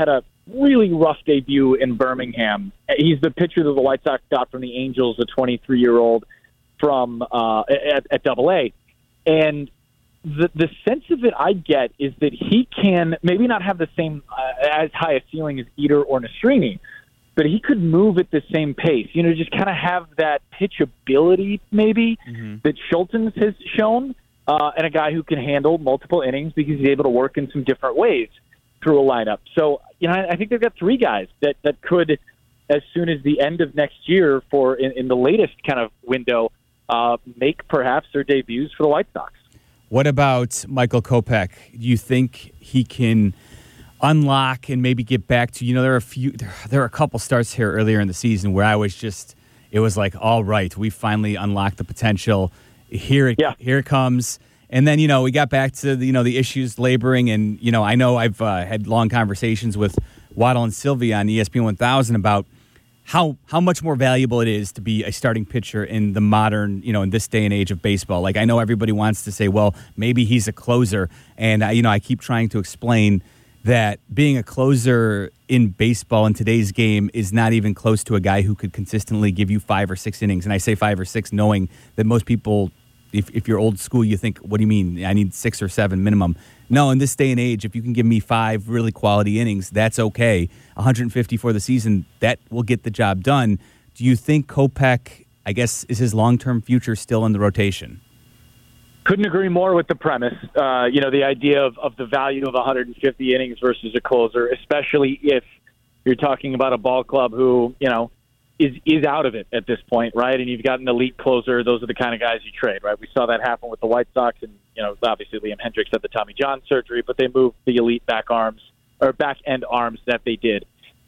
really rough debut in Birmingham. He's the pitcher that the White Sox got from the Angels, a twenty-three-year-old from uh, at, at Double A. And the the sense of it I get is that he can maybe not have the same uh, as high a ceiling as Eder or Nastrini, but he could move at the same pace. You know, just kind of have that pitchability maybe mm-hmm. that Schultz has shown, uh, and a guy who can handle multiple innings because he's able to work in some different ways through a lineup. So, you know, I, I think they've got three guys that, that could, as soon as the end of next year for in, in the latest kind of window, uh, make perhaps their debuts for the White Sox. What about Michael Kopech? Do you think he can unlock and maybe get back to, you know, there are a few, there, there are a couple starts here earlier in the season where I was just, it was like, all right, we finally unlocked the potential. Here it, yeah. here it comes. And then, you know, we got back to the, you know, the issues laboring. And, you know, I know I've uh, had long conversations with Waddle and Sylvia on E S P N one thousand about how how much more valuable it is to be a starting pitcher in the modern, you know, in this day and age of baseball. Like, I know everybody wants to say, well, maybe he's a closer. And, uh, you know, I keep trying to explain that being a closer in baseball in today's game is not even close to a guy who could consistently give you five or six innings. And I say five or six knowing that most people, if, if you're old school, you think, what do you mean? I need six or seven minimum. No, in this day and age, if you can give me five really quality innings, that's okay. one hundred fifty for the season, that will get the job done. Do you think Kopech, I guess, is his long-term future still in the rotation? Couldn't agree more with the premise. Uh, you know, the idea of, of the value of one hundred fifty innings versus a closer, especially if you're talking about a ball club who, you know, is is out of it at this point, right? And you've got an elite closer. Those are the kind of guys you trade, right? We saw that happen with the White Sox, and, you know, obviously Liam Hendricks had the Tommy John surgery, but they moved the elite back arms or back end arms that they did.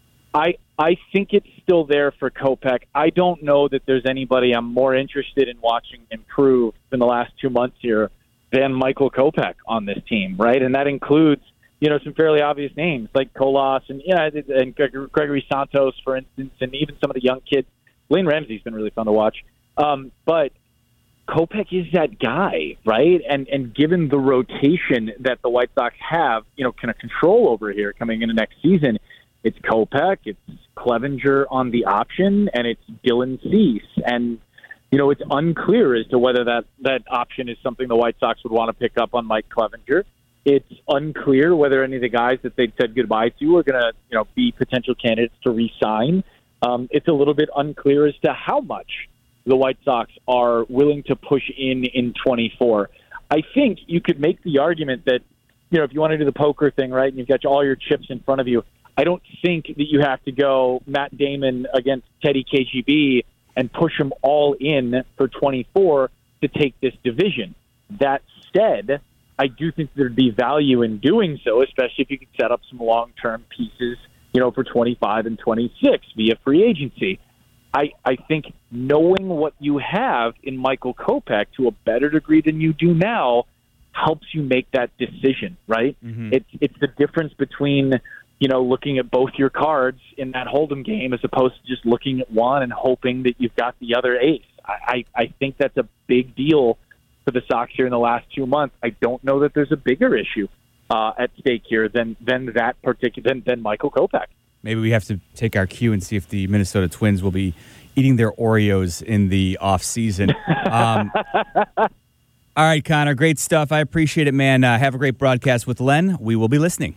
I I think it's still there for Kopech. I don't know that there's anybody I'm more interested in watching improve in the last two months here than Michael Kopech on this team, right? And that includes, you know, some fairly obvious names like Colas and yeah, and Gregory Santos, for instance, and even some of the young kids. Lane Ramsey's been really fun to watch. Um, but Kopech is that guy, right? And and given the rotation that the White Sox have, you know, kind of control over here coming into next season, it's Kopech, it's Clevenger on the option, and it's Dylan Cease. And, you know, it's unclear as to whether that, that option is something the White Sox would want to pick up on Mike Clevenger. It's unclear whether any of the guys that they've said goodbye to are going to, you know, be potential candidates to re-sign. Um, it's a little bit unclear as to how much the White Sox are willing to push in in twenty-four. I think you could make the argument that, you know, if you want to do the poker thing, right, and you've got all your chips in front of you, I don't think that you have to go Matt Damon against Teddy K G B and push them all in for twenty-four to take this division. That said, I do think there'd be value in doing so, especially if you could set up some long-term pieces, you know, for twenty-five and twenty-six via free agency. I, I think knowing what you have in Michael Kopech to a better degree than you do now helps you make that decision, right? Mm-hmm. It's it's the difference between, you know, looking at both your cards in that Hold'em game as opposed to just looking at one and hoping that you've got the other ace. I, I, I think that's a big deal for the Sox here in the last two months. I don't know that there's a bigger issue uh, at stake here than than that particular than, than Michael Kopech. Maybe we have to take our cue and see if the Minnesota Twins will be eating their Oreos in the off season. Um, all right, Connor, great stuff. I appreciate it, man. Uh, have a great broadcast with Len. We will be listening.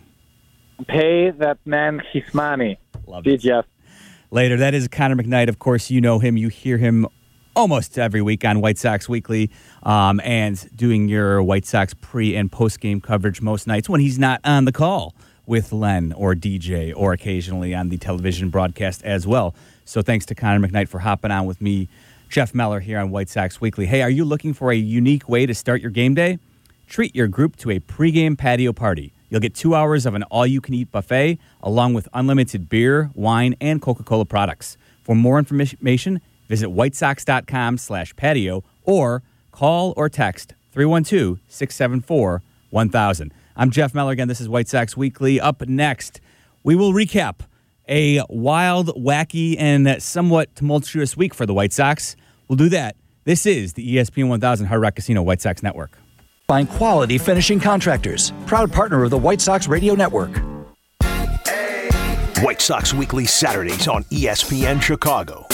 Pay that man his money. Love See it. you, Jeff. Later, that is Connor McKnight. Of course, you know him. You hear him almost every week on White Sox Weekly um, and doing your White Sox pre- and post-game coverage most nights when he's not on the call with Len or D J or occasionally on the television broadcast as well. So thanks to Connor McKnight for hopping on with me, Jeff Meller, here on White Sox Weekly. Hey, are you looking for a unique way to start your game day? Treat your group to a pregame patio party. You'll get two hours of an all-you-can-eat buffet, along with unlimited beer, wine, and Coca-Cola products. For more information, visit whitesox.com slash patio or call or text three one two, six seven four, one thousand. I'm Jeff Meller. Again, this is White Sox Weekly. Up next, we will recap a wild, wacky, and somewhat tumultuous week for the White Sox. We'll do that. This is the E S P N one thousand Hard Rock Casino White Sox Network. Find quality finishing contractors. Proud partner of the White Sox Radio Network. White Sox Weekly Saturdays on E S P N Chicago.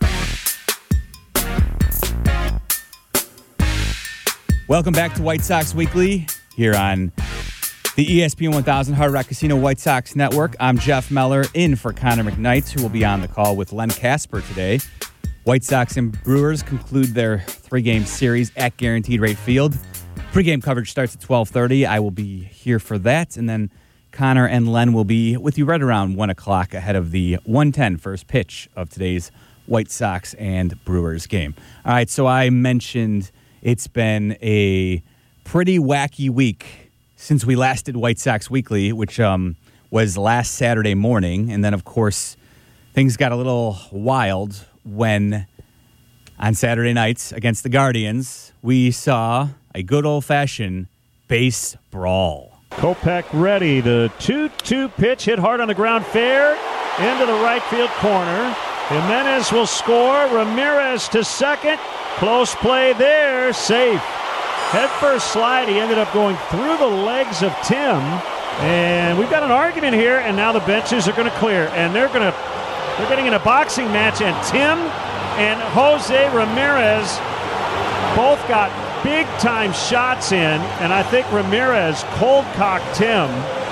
Welcome back to White Sox Weekly here on the E S P N one thousand Hard Rock Casino White Sox Network. I'm Jeff Meller, in for Connor McKnight, who will be on the call with Len Casper today. White Sox and Brewers conclude their three-game series at Guaranteed Rate Field. Pre-game coverage starts at twelve thirty. I will be here for that, and then Connor and Len will be with you right around one o'clock ahead of the one ten first pitch of today's White Sox and Brewers game. All right, so I mentioned it's been a pretty wacky week since we last did White Sox Weekly, which um, was last Saturday morning. And then, of course, things got a little wild when on Saturday nights against the Guardians, we saw a good old-fashioned base brawl. Kopech ready. The two two pitch hit hard on the ground, fair into the right field corner. Jimenez will score. Ramirez to second. Close play there. Safe. Head first slide. He ended up going through the legs of Tim. And we've got an argument here, and now the benches are going to clear. And they're going to they're getting in a boxing match, and Tim and Jose Ramirez both got big-time shots in, and I think Ramirez cold-cocked Tim.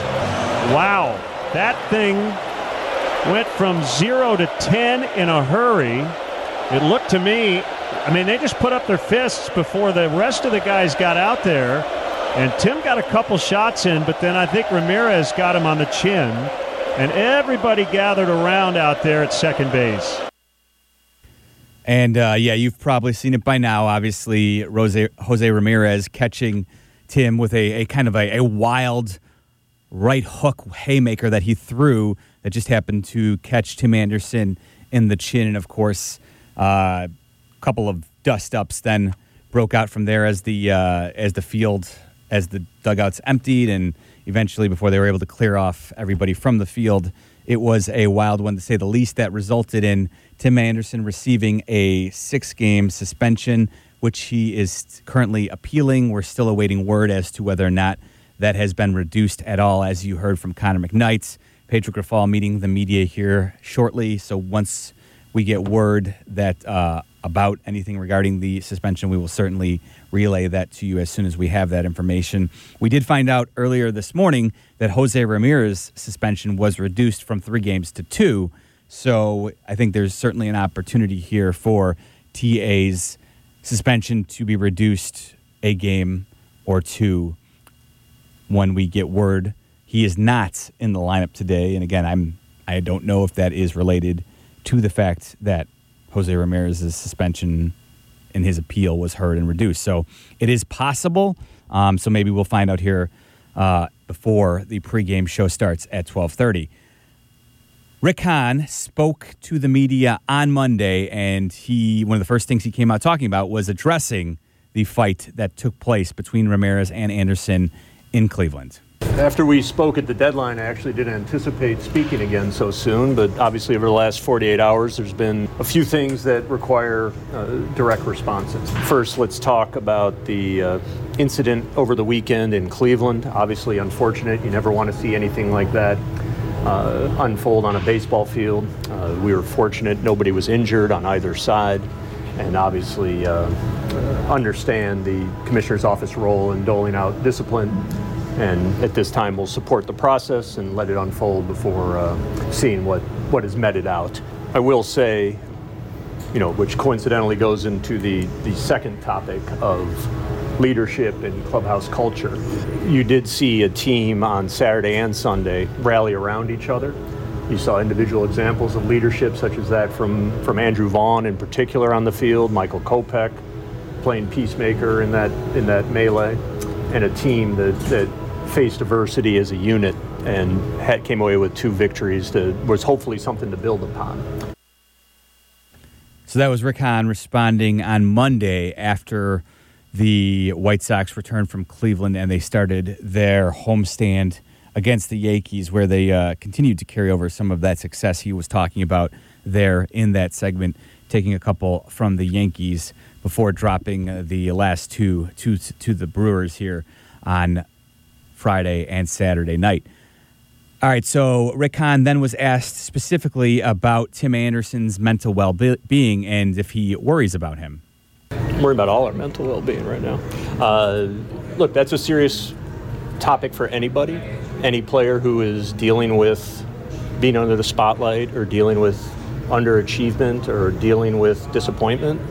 Wow. That thing went from zero to ten in a hurry. It looked to me, I mean, they just put up their fists before the rest of the guys got out there, and Tim got a couple shots in, but then I think Ramirez got him on the chin, and everybody gathered around out there at second base. And, uh, yeah, you've probably seen it by now. Obviously, Jose, Jose Ramirez catching Tim with a, a kind of a, a wild right hook haymaker that he threw that just happened to catch Tim Anderson in the chin. And, of course, a uh, couple of dust-ups then broke out from there as the uh, as the field, as the dugouts emptied. And eventually, before they were able to clear off everybody from the field, it was a wild one, to say the least, that resulted in Tim Anderson receiving a six-game suspension, which he is currently appealing. We're still awaiting word as to whether or not that has been reduced at all, as you heard from Connor McKnight. Pedro Grifol meeting the media here shortly, so once we get word that uh, about anything regarding the suspension, we will certainly relay that to you as soon as we have that information. We did find out earlier this morning that Jose Ramirez's suspension was reduced from three games to two. So I think there's certainly an opportunity here for T A's suspension to be reduced a game or two when we get word. He is not in the lineup today. And again, I'm I don't know if that is related to the fact that Jose Ramirez's suspension in his appeal was heard and reduced. So it is possible. Um, so maybe we'll find out here uh, before the pregame show starts at twelve thirty. Rick Hahn spoke to the media on Monday, and he one of the first things he came out talking about was addressing the fight that took place between Ramirez and Anderson in Cleveland. After we spoke at the deadline, I actually didn't anticipate speaking again so soon, but obviously over the last forty-eight hours, there's been a few things that require uh, direct responses. First, let's talk about the uh, incident over the weekend in Cleveland. Obviously unfortunate. You never want to see anything like that uh, unfold on a baseball field. Uh, we were fortunate nobody was injured on either side, and obviously uh, understand the commissioner's office role in doling out discipline. And at this time, we'll support the process and let it unfold before uh, seeing what, what is meted out. I will say, you know, which coincidentally goes into the, the second topic of leadership and clubhouse culture. You did see a team on Saturday and Sunday rally around each other. You saw individual examples of leadership such as that from, from Andrew Vaughn in particular on the field, Michael Kopech playing peacemaker in that in that melee, and a team that, that faced adversity as a unit and had, came away with two victories that was hopefully something to build upon. So that was Rick Hahn responding on Monday after the White Sox returned from Cleveland and they started their homestand against the Yankees, where they uh, continued to carry over some of that success he was talking about there in that segment, taking a couple from the Yankees before dropping uh, the last two to, to the Brewers here on Friday and Saturday night. All right, so Rick Hahn then was asked specifically about Tim Anderson's mental well-being and if he worries about him. I'm worried about all our mental well-being right now. Uh, look, that's a serious topic for anybody, any player who is dealing with being under the spotlight or dealing with underachievement or dealing with disappointment.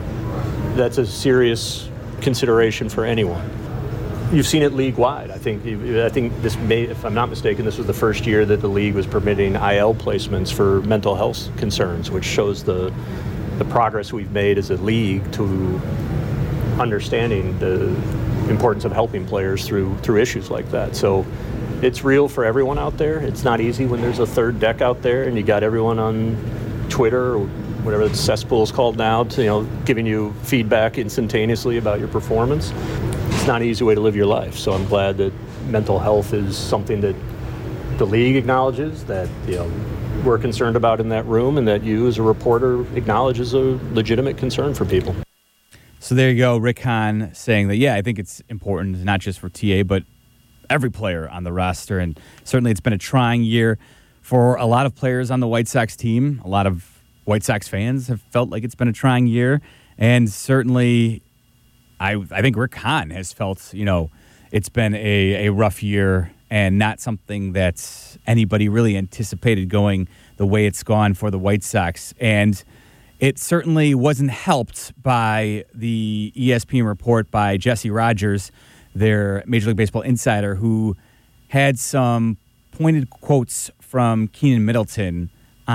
That's a serious consideration for anyone. You've seen it league-wide. I think I think this may, if I'm not mistaken, this was the first year that the league was permitting I L placements for mental health concerns, which shows the the progress we've made as a league to understanding the importance of helping players through through issues like that. So it's real for everyone out there. It's not easy when there's a third deck out there and you got everyone on Twitter or whatever the cesspool is called now, to, you know, giving you feedback instantaneously about your performance. It's not an easy way to live your life. So I'm glad that mental health is something that the league acknowledges, that, you know, we're concerned about in that room, and that you as a reporter acknowledge as a legitimate concern for people. So there you go, Rick Hahn saying that, yeah, I think it's important, not just for T A, but every player on the roster. And certainly it's been a trying year for a lot of players on the White Sox team. A lot of White Sox fans have felt like it's been a trying year. And certainly I I think Rick Hahn has felt, you know, it's been a, a rough year and not something that anybody really anticipated going the way it's gone for the White Sox. And it certainly wasn't helped by the E S P N report by Jesse Rogers, their Major League Baseball insider, who had some pointed quotes from Keenan Middleton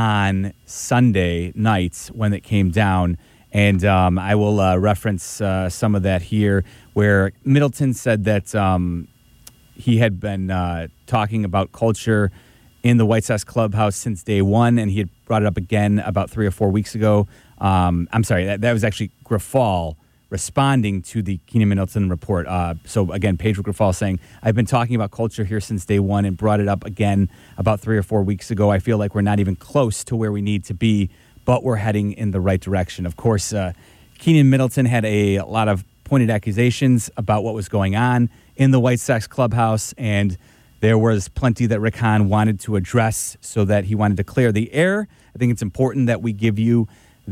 on Sunday night when it came down. And um, I will uh, reference uh, some of that here, where Middleton said that um, he had been uh, talking about culture in the White Sox clubhouse since day one, and he had brought it up again about three or four weeks ago. Um, I'm sorry, that, that was actually Grifol responding to the Keenan Middleton report. Uh, so again, Pedro Grifol saying, I've been talking about culture here since day one and brought it up again about three or four weeks ago. I feel like we're not even close to where we need to be, but we're heading in the right direction. Of course, uh, Keenan Middleton had a, a lot of pointed accusations about what was going on in the White Sox clubhouse, and there was plenty that Rick Hahn wanted to address, so that he wanted to clear the air. I think it's important that we give you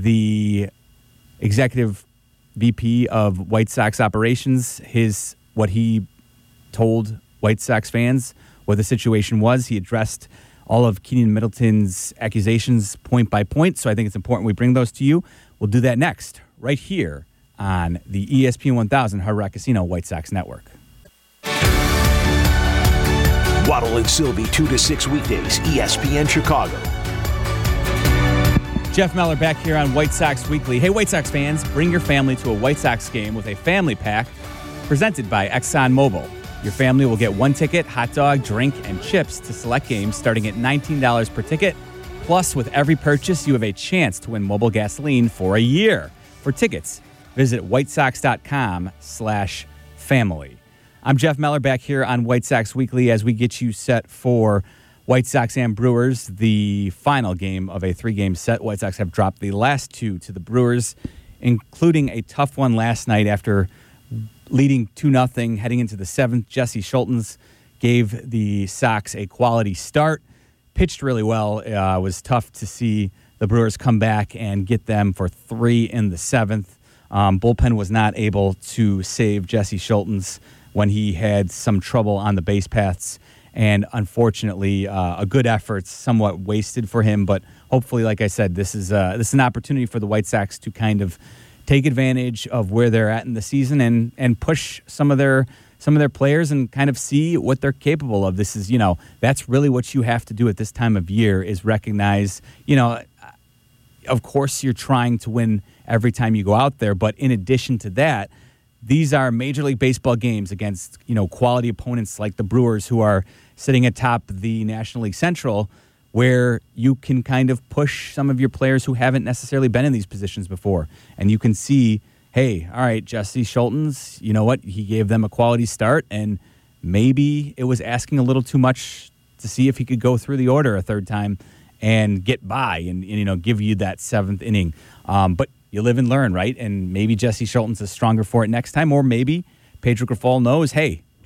the executive V P of White Sox operations, his what he told White Sox fans what the situation was. He addressed all of Keenan Middleton's accusations point by point, so I think it's important we bring those to you. We'll do that next, right here on the E S P N one thousand Hard Rock Casino White Sox Network. Waddle and Sylvie, two to six weekdays, E S P N Chicago. Jeff Meller back here on White Sox Weekly. Hey, White Sox fans, bring your family to a White Sox game with a family pack presented by ExxonMobil. Your family will get one ticket, hot dog, drink, and chips to select games starting at nineteen dollars per ticket. Plus, with every purchase, you have a chance to win mobile gasoline for a year. For tickets, visit whitesox.com slash family. I'm Jeff Meller back here on White Sox Weekly as we get you set for White Sox and Brewers, the final game of a three-game set. White Sox have dropped the last two to the Brewers, including a tough one last night after leading two nothing heading into the seventh. Jesse Schultens gave the Sox a quality start, pitched really well. Uh, it was tough to see the Brewers come back and get them for three in the seventh. Um, bullpen was not able to save Jesse Schultens when he had some trouble on the base paths. And unfortunately, uh, a good effort, somewhat wasted for him. But hopefully, like I said, this is uh, this is an opportunity for the White Sox to kind of take advantage of where they're at in the season and and push some of their some of their players and kind of see what they're capable of. This is, you know, that's really what you have to do at this time of year, is recognize, you know, of course you're trying to win every time you go out there, but in addition to that, these are Major League Baseball games against, you know, quality opponents like the Brewers, who are sitting atop the National League Central, where you can kind of push some of your players who haven't necessarily been in these positions before. And you can see, hey, all right, Jesse Schultens, you know what? He gave them a quality start, and maybe it was asking a little too much to see if he could go through the order a third time and get by and, and you know, give you that seventh inning. Um, but you live and learn, right? And maybe Jesse Schultens is stronger for it next time, or maybe Pedro Grifol knows, hey,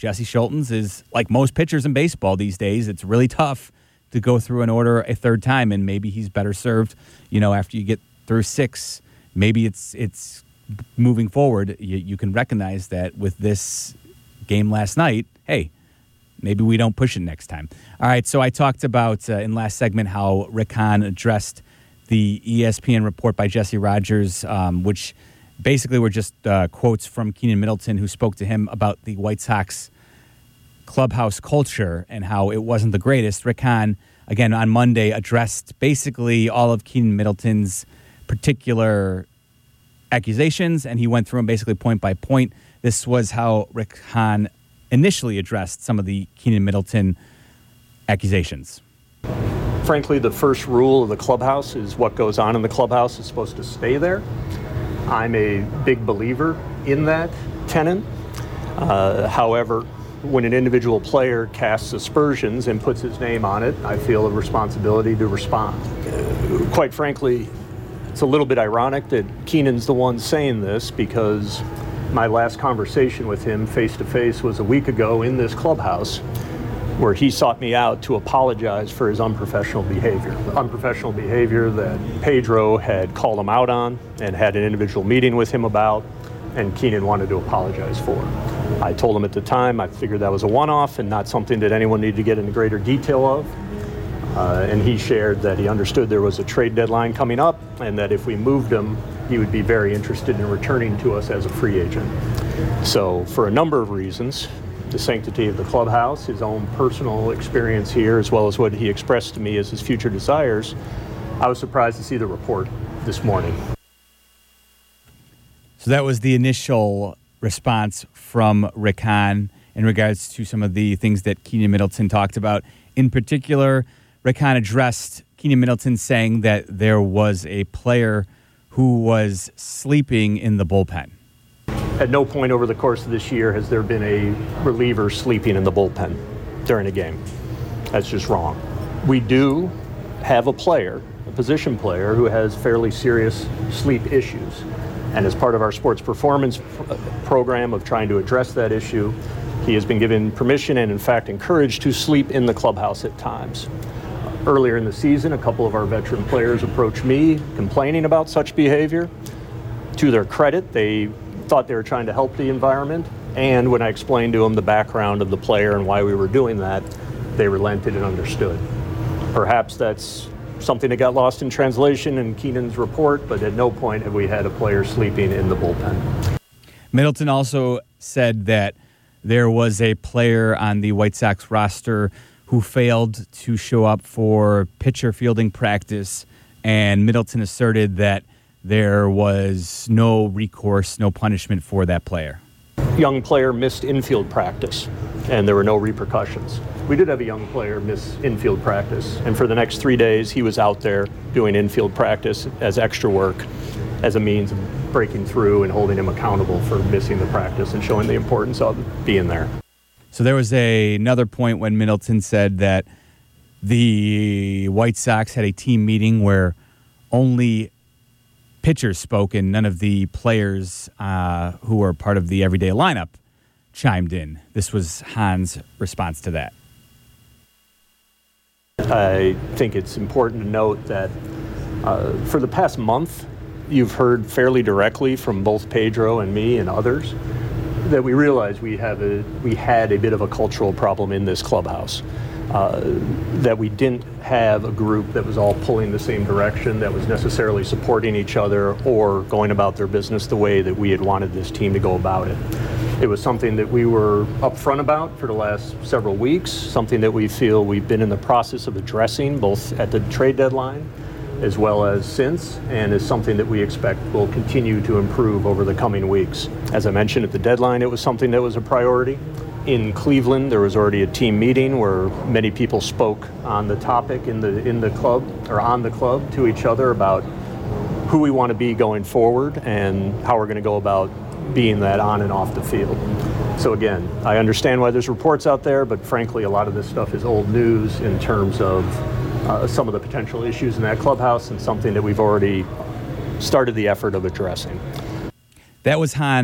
Jesse Schultens is like most pitchers in baseball these days. It's really tough to go through an order a third time, and maybe he's better served, you know, after you get through six. Maybe it's it's moving forward. You, you can recognize that with this game last night, hey, maybe we don't push it next time. All right, so I talked about uh, in last segment how Rick Hahn addressed the E S P N report by Jesse Rogers, um, which basically were just uh, quotes from Keynan Middleton, who spoke to him about the White Sox clubhouse culture and how it wasn't the greatest. Rick Hahn, again, on Monday, addressed basically all of Keynan Middleton's particular accusations, and he went through them basically point by point. This was how Rick Hahn initially addressed some of the Keynan Middleton accusations. Frankly, the first rule of the clubhouse is what goes on in the clubhouse is supposed to stay there. I'm a big believer in that tenet. Uh, however, when an individual player casts aspersions and puts his name on it, I feel a responsibility to respond. Uh, quite frankly, it's a little bit ironic that Keynan's the one saying this, because my last conversation with him face-to-face was a week ago in this clubhouse, where he sought me out to apologize for his unprofessional behavior. Unprofessional behavior that Pedro had called him out on and had an individual meeting with him about, and Keynan wanted to apologize for. I told him at the time I figured that was a one-off and not something that anyone needed to get into greater detail of. Uh, and he shared that he understood there was a trade deadline coming up and that if we moved him, he would be very interested in returning to us as a free agent. So for a number of reasons, the sanctity of the clubhouse, his own personal experience here, as well as what he expressed to me as his future desires, I was surprised to see the report this morning. So that was the initial response from Rick Hahn in regards to some of the things that Keynan Middleton talked about. In particular, Rick Hahn addressed Keynan Middleton saying that there was a player who was sleeping in the bullpen. At no point over the course of this year has there been a reliever sleeping in the bullpen during a game. That's just wrong. We do have a player, a position player, who has fairly serious sleep issues. And as part of our sports performance pr- program of trying to address that issue, he has been given permission and in fact encouraged to sleep in the clubhouse at times. Earlier in the season, a couple of our veteran players approached me complaining about such behavior. To their credit, they thought they were trying to help the environment, and when I explained to them the background of the player and why we were doing that, they relented and understood. Perhaps that's something that got lost in translation in Keynan's report, but at no point have we had a player sleeping in the bullpen. Middleton also said that there was a player on the White Sox roster who failed to show up for pitcher fielding practice, and Middleton asserted that there was no recourse, no punishment for that player. Young player missed infield practice, and there were no repercussions. We did have a young player miss infield practice, and for the next three days he was out there doing infield practice as extra work, as a means of breaking through and holding him accountable for missing the practice and showing the importance of being there. So there was a, another point when Middleton said that the White Sox had a team meeting where only pitchers spoke and none of the players uh, who were part of the everyday lineup chimed in. This was Hahn's response to that. I think it's important to note that uh, for the past month, you've heard fairly directly from both Pedro and me and others that we realize we have a we had a bit of a cultural problem in this clubhouse. Uh, that we didn't have a group that was all pulling the same direction, that was necessarily supporting each other or going about their business the way that we had wanted this team to go about it. It was something that we were upfront about for the last several weeks, something that we feel we've been in the process of addressing both at the trade deadline as well as since, and is something that we expect will continue to improve over the coming weeks. As I mentioned at the deadline, it was something that was a priority. In Cleveland, there was already a team meeting where many people spoke on the topic in the in the club or on the club to each other about who we want to be going forward and how we're going to go about being that on and off the field. So again, I understand why there's reports out there, but frankly, a lot of this stuff is old news in terms of uh, some of the potential issues in that clubhouse and something that we've already started the effort of addressing. That was Hahn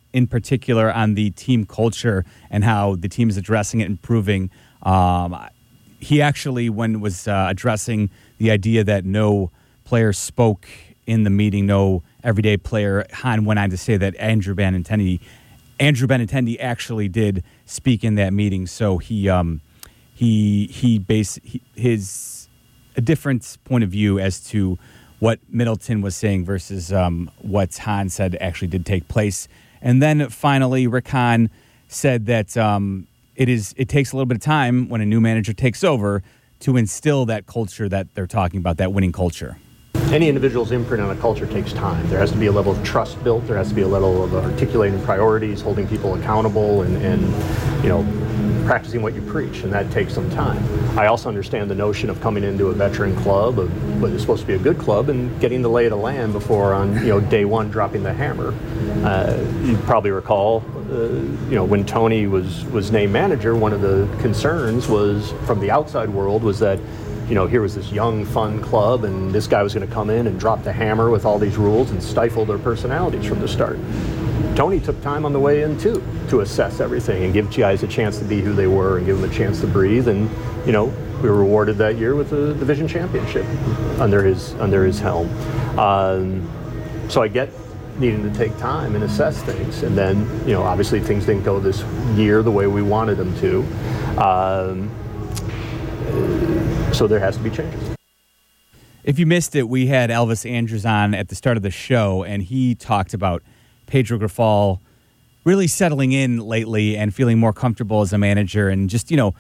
in particular on the team culture and how the team is addressing it, improving. Um, he actually, when was uh, addressing the idea that no player spoke in the meeting, no everyday player, Hahn went on to say that Andrew Benintendi, Andrew Benintendi actually did speak in that meeting. So he, um, he, he base he, his a different point of view as to what Middleton was saying versus um, what Hahn said actually did take place. And then finally, Rick Hahn said that um, it is it takes a little bit of time when a new manager takes over to instill that culture that they're talking about, that winning culture. Any individual's imprint on a culture takes time. There has to be a level of trust built. There has to be a level of articulating priorities, holding people accountable, and, and you know, practicing what you preach, and that takes some time. I also understand the notion of coming into a veteran club, of what is supposed to be a good club, and getting the lay of the land before on you know day one dropping the hammer. Uh, you probably recall, uh, you know, when Tony was was named manager, one of the concerns was from the outside world was that, you know, here was this young, fun club, and this guy was going to come in and drop the hammer with all these rules and stifle their personalities from the start. Tony took time on the way in, too, to assess everything and give guys a chance to be who they were and give them a chance to breathe. And, you know, we were rewarded that year with a division championship under his under his helm. Um, so I get needing to take time and assess things. And then, you know, obviously things didn't go this year the way we wanted them to. Um, So there has to be changes. If you missed it, we had Elvis Andrus on at the start of the show, and he talked about Pedro Grifol really settling in lately and feeling more comfortable as a manager, and just, you know,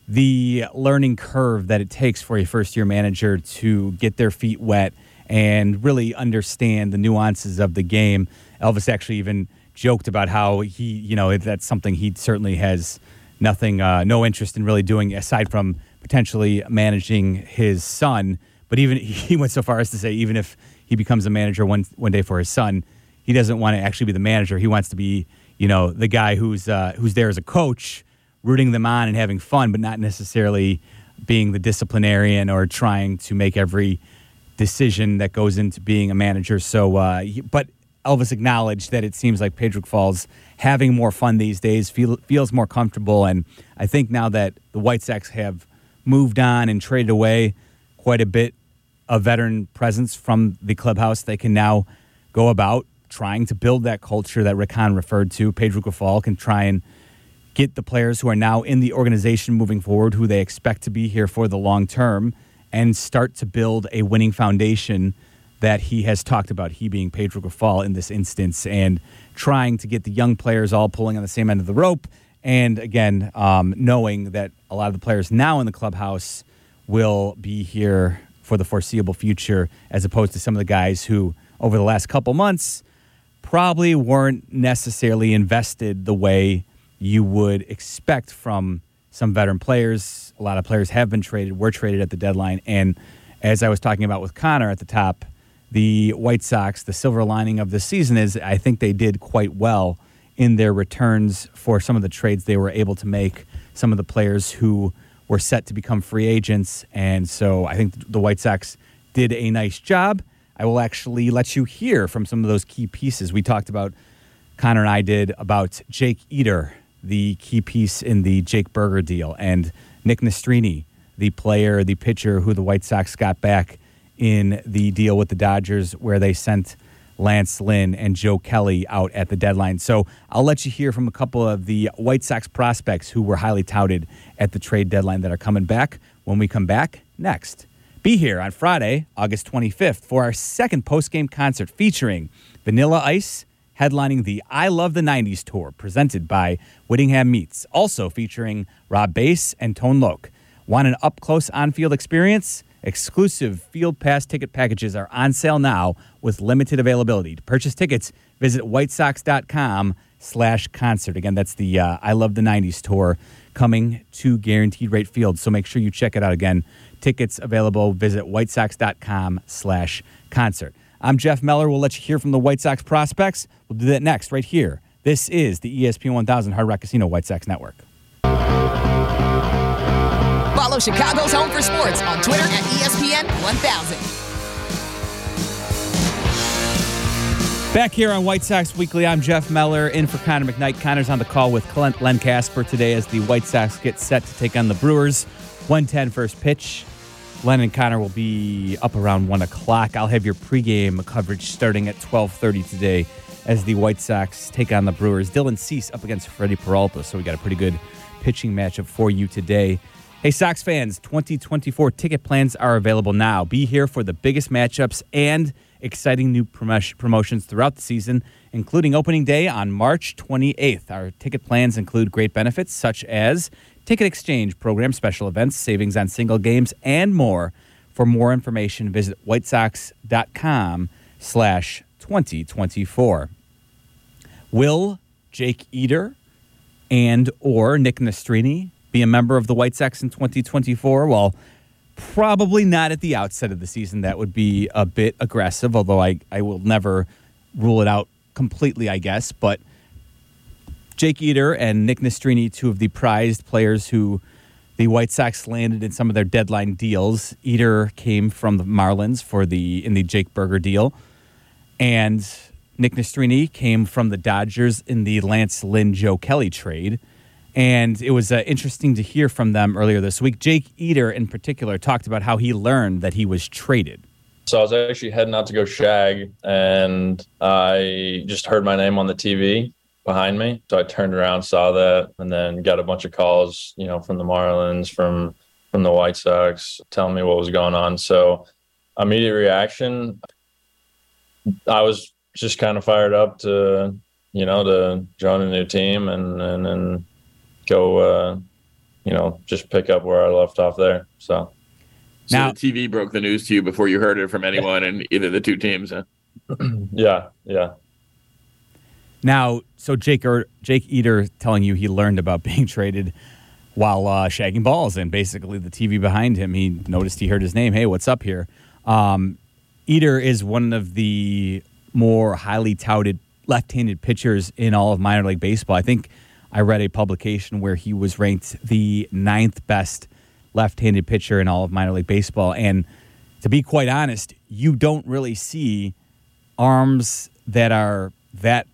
the learning curve that it takes for a first-year manager to get their feet wet and really understand the nuances of the game. Elvis actually even joked about how he, you know, that's something he certainly has nothing, uh, no interest in really doing aside from potentially managing his son. But even he went so far as to say, even if he becomes a manager one one day for his son, he doesn't want to actually be the manager. He wants to be, you know, the guy who's uh, who's there as a coach, rooting them on and having fun, but not necessarily being the disciplinarian or trying to make every decision that goes into being a manager. So, uh, he, but Elvis acknowledged that it seems like Pedro Grifol's having more fun these days, feel, feels more comfortable, and I think now that the White Sox have moved on and traded away quite a bit of veteran presence from the clubhouse, they can now go about trying to build that culture that Rick Hahn referred to. Pedro Grifol can try and get the players who are now in the organization moving forward, who they expect to be here for the long term, and start to build a winning foundation that he has talked about, he being Pedro Grifol in this instance, and trying to get the young players all pulling on the same end of the rope. And again, um, knowing that a lot of the players now in the clubhouse will be here for the foreseeable future, as opposed to some of the guys who, over the last couple months, probably weren't necessarily invested the way you would expect from some veteran players. A lot of players have been traded, were traded at the deadline. And as I was talking about with Connor at the top, the White Sox, the silver lining of this season is I think they did quite well in their returns for some of the trades they were able to make, some of the players who were set to become free agents. And so I think the White Sox did a nice job. I will actually let you hear from some of those key pieces. We talked about, Connor and I did, about Jake Eder, the key piece in the Jake Burger deal, and Nick Nastrini, the player, the pitcher who the White Sox got back in the deal with the Dodgers, where they sent Lance Lynn and Joe Kelly out at the deadline. So I'll let you hear from a couple of the White Sox prospects who were highly touted at the trade deadline that are coming back when we come back next. Be here on Friday, August twenty-fifth, for our second post-game concert featuring Vanilla Ice, headlining the I Love the nineties tour, presented by Whittingham Meats, also featuring Rob Bass and Tone Loc. Want an up-close on-field experience? Exclusive Field Pass ticket packages are on sale now with limited availability. To purchase tickets, visit whitesox.com slash concert. Again, that's the uh, I Love the nineties tour coming to Guaranteed Rate Field, so make sure you check it out. Again, tickets available. Visit whitesox.com slash concert. I'm Jeff Meller. We'll let you hear from the White Sox prospects. We'll do that next right here. This is the E S P N one thousand Hard Rock Casino White Sox Network. Follow Chicago's Home for Sports on Twitter at E S P N one thousand. Back here on White Sox Weekly, I'm Jeff Meller, in for Connor McKnight. Connor's on the call with Len Casper today as the White Sox get set to take on the Brewers. one ten first pitch. Len and Connor will be up around one o'clock. I'll have your pregame coverage starting at twelve thirty today as the White Sox take on the Brewers. Dylan Cease up against Freddie Peralta, so we got a pretty good pitching matchup for you today. Hey, Sox fans, twenty twenty-four ticket plans are available now. Be here for the biggest matchups and exciting new promotions throughout the season, including opening day on March twenty-eighth. Our ticket plans include great benefits such as ticket exchange program, special events, savings on single games, and more. For more information, visit whitesox.com slash 2024. Will Jake Eder and or Nick Nastrini be a member of the White Sox in twenty twenty-four? Well, probably not at the outset of the season. That would be a bit aggressive, although I, I will never rule it out completely, I guess. But Jake Eder and Nick Nastrini, two of the prized players who the White Sox landed in some of their deadline deals. Eder came from the Marlins for the in the Jake Burger deal, and Nick Nastrini came from the Dodgers in the Lance Lynn Joe Kelly trade. And it was uh, interesting to hear from them earlier this week. Jake Eder, in particular, talked about how he learned that he was traded. So I was actually heading out to go shag, and I just heard my name on the T V behind me. So I turned around, saw that, and then got a bunch of calls, you know, from the Marlins, from from the White Sox, telling me what was going on. So immediate reaction, I was just kind of fired up to, you know, to join a new team and and, and go, uh, you know, just pick up where I left off there. So. So now, the T V broke the news to you before you heard it from anyone in either the two teams, huh? yeah, yeah. Now, so Jake or Jake Eder telling you he learned about being traded while uh, shagging balls, and basically the T V behind him, he noticed he heard his name. Hey, what's up here? Um, Eder is one of the more highly touted left-handed pitchers in all of minor league baseball. I think I read a publication where he was ranked the ninth best left-handed pitcher in all of minor league baseball. And to be quite honest, you don't really see arms that are that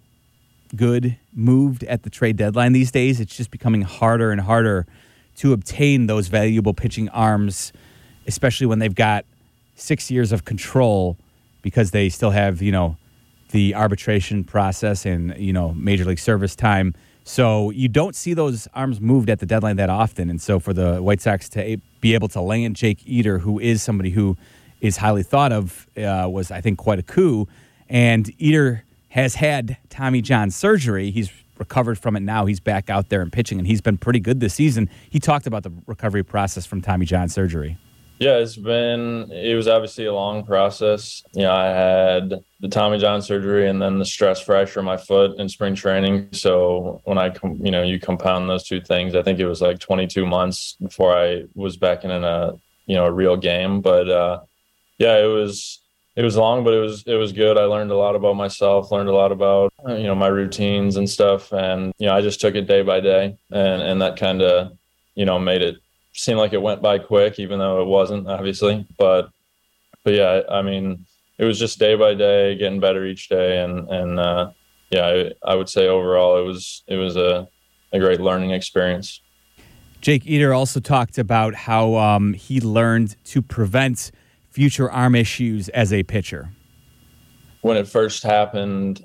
good moved at the trade deadline these days. It's just becoming harder and harder to obtain those valuable pitching arms, especially when they've got six years of control, because they still have, you know, the arbitration process and, you know, major league service time. So you don't see those arms moved at the deadline that often. And so for the White Sox to be able to land Jake Eder, who is somebody who is highly thought of, uh, was, I think, quite a coup. And Eder has had Tommy John surgery. He's recovered from it now. He's back out there and pitching, and he's been pretty good this season. He talked about the recovery process from Tommy John surgery. Yeah, it's been, it was obviously a long process. You know, I had the Tommy John surgery and then the stress fracture in my foot in spring training. So when I, you know, you compound those two things, I think it was like twenty-two months before I was back in a, you know, a real game. But uh, yeah, it was, it was long, but it was, it was good. I learned a lot about myself, learned a lot about, you know, my routines and stuff. And, you know, I just took it day by day, and, and that kind of, you know, made it seemed like it went by quick, even though it wasn't, obviously. But, but yeah, I mean, it was just day by day, getting better each day, and and uh, yeah, I, I would say overall it was it was a, a great learning experience. Jake Eder also talked about how um, he learned to prevent future arm issues as a pitcher. When it first happened,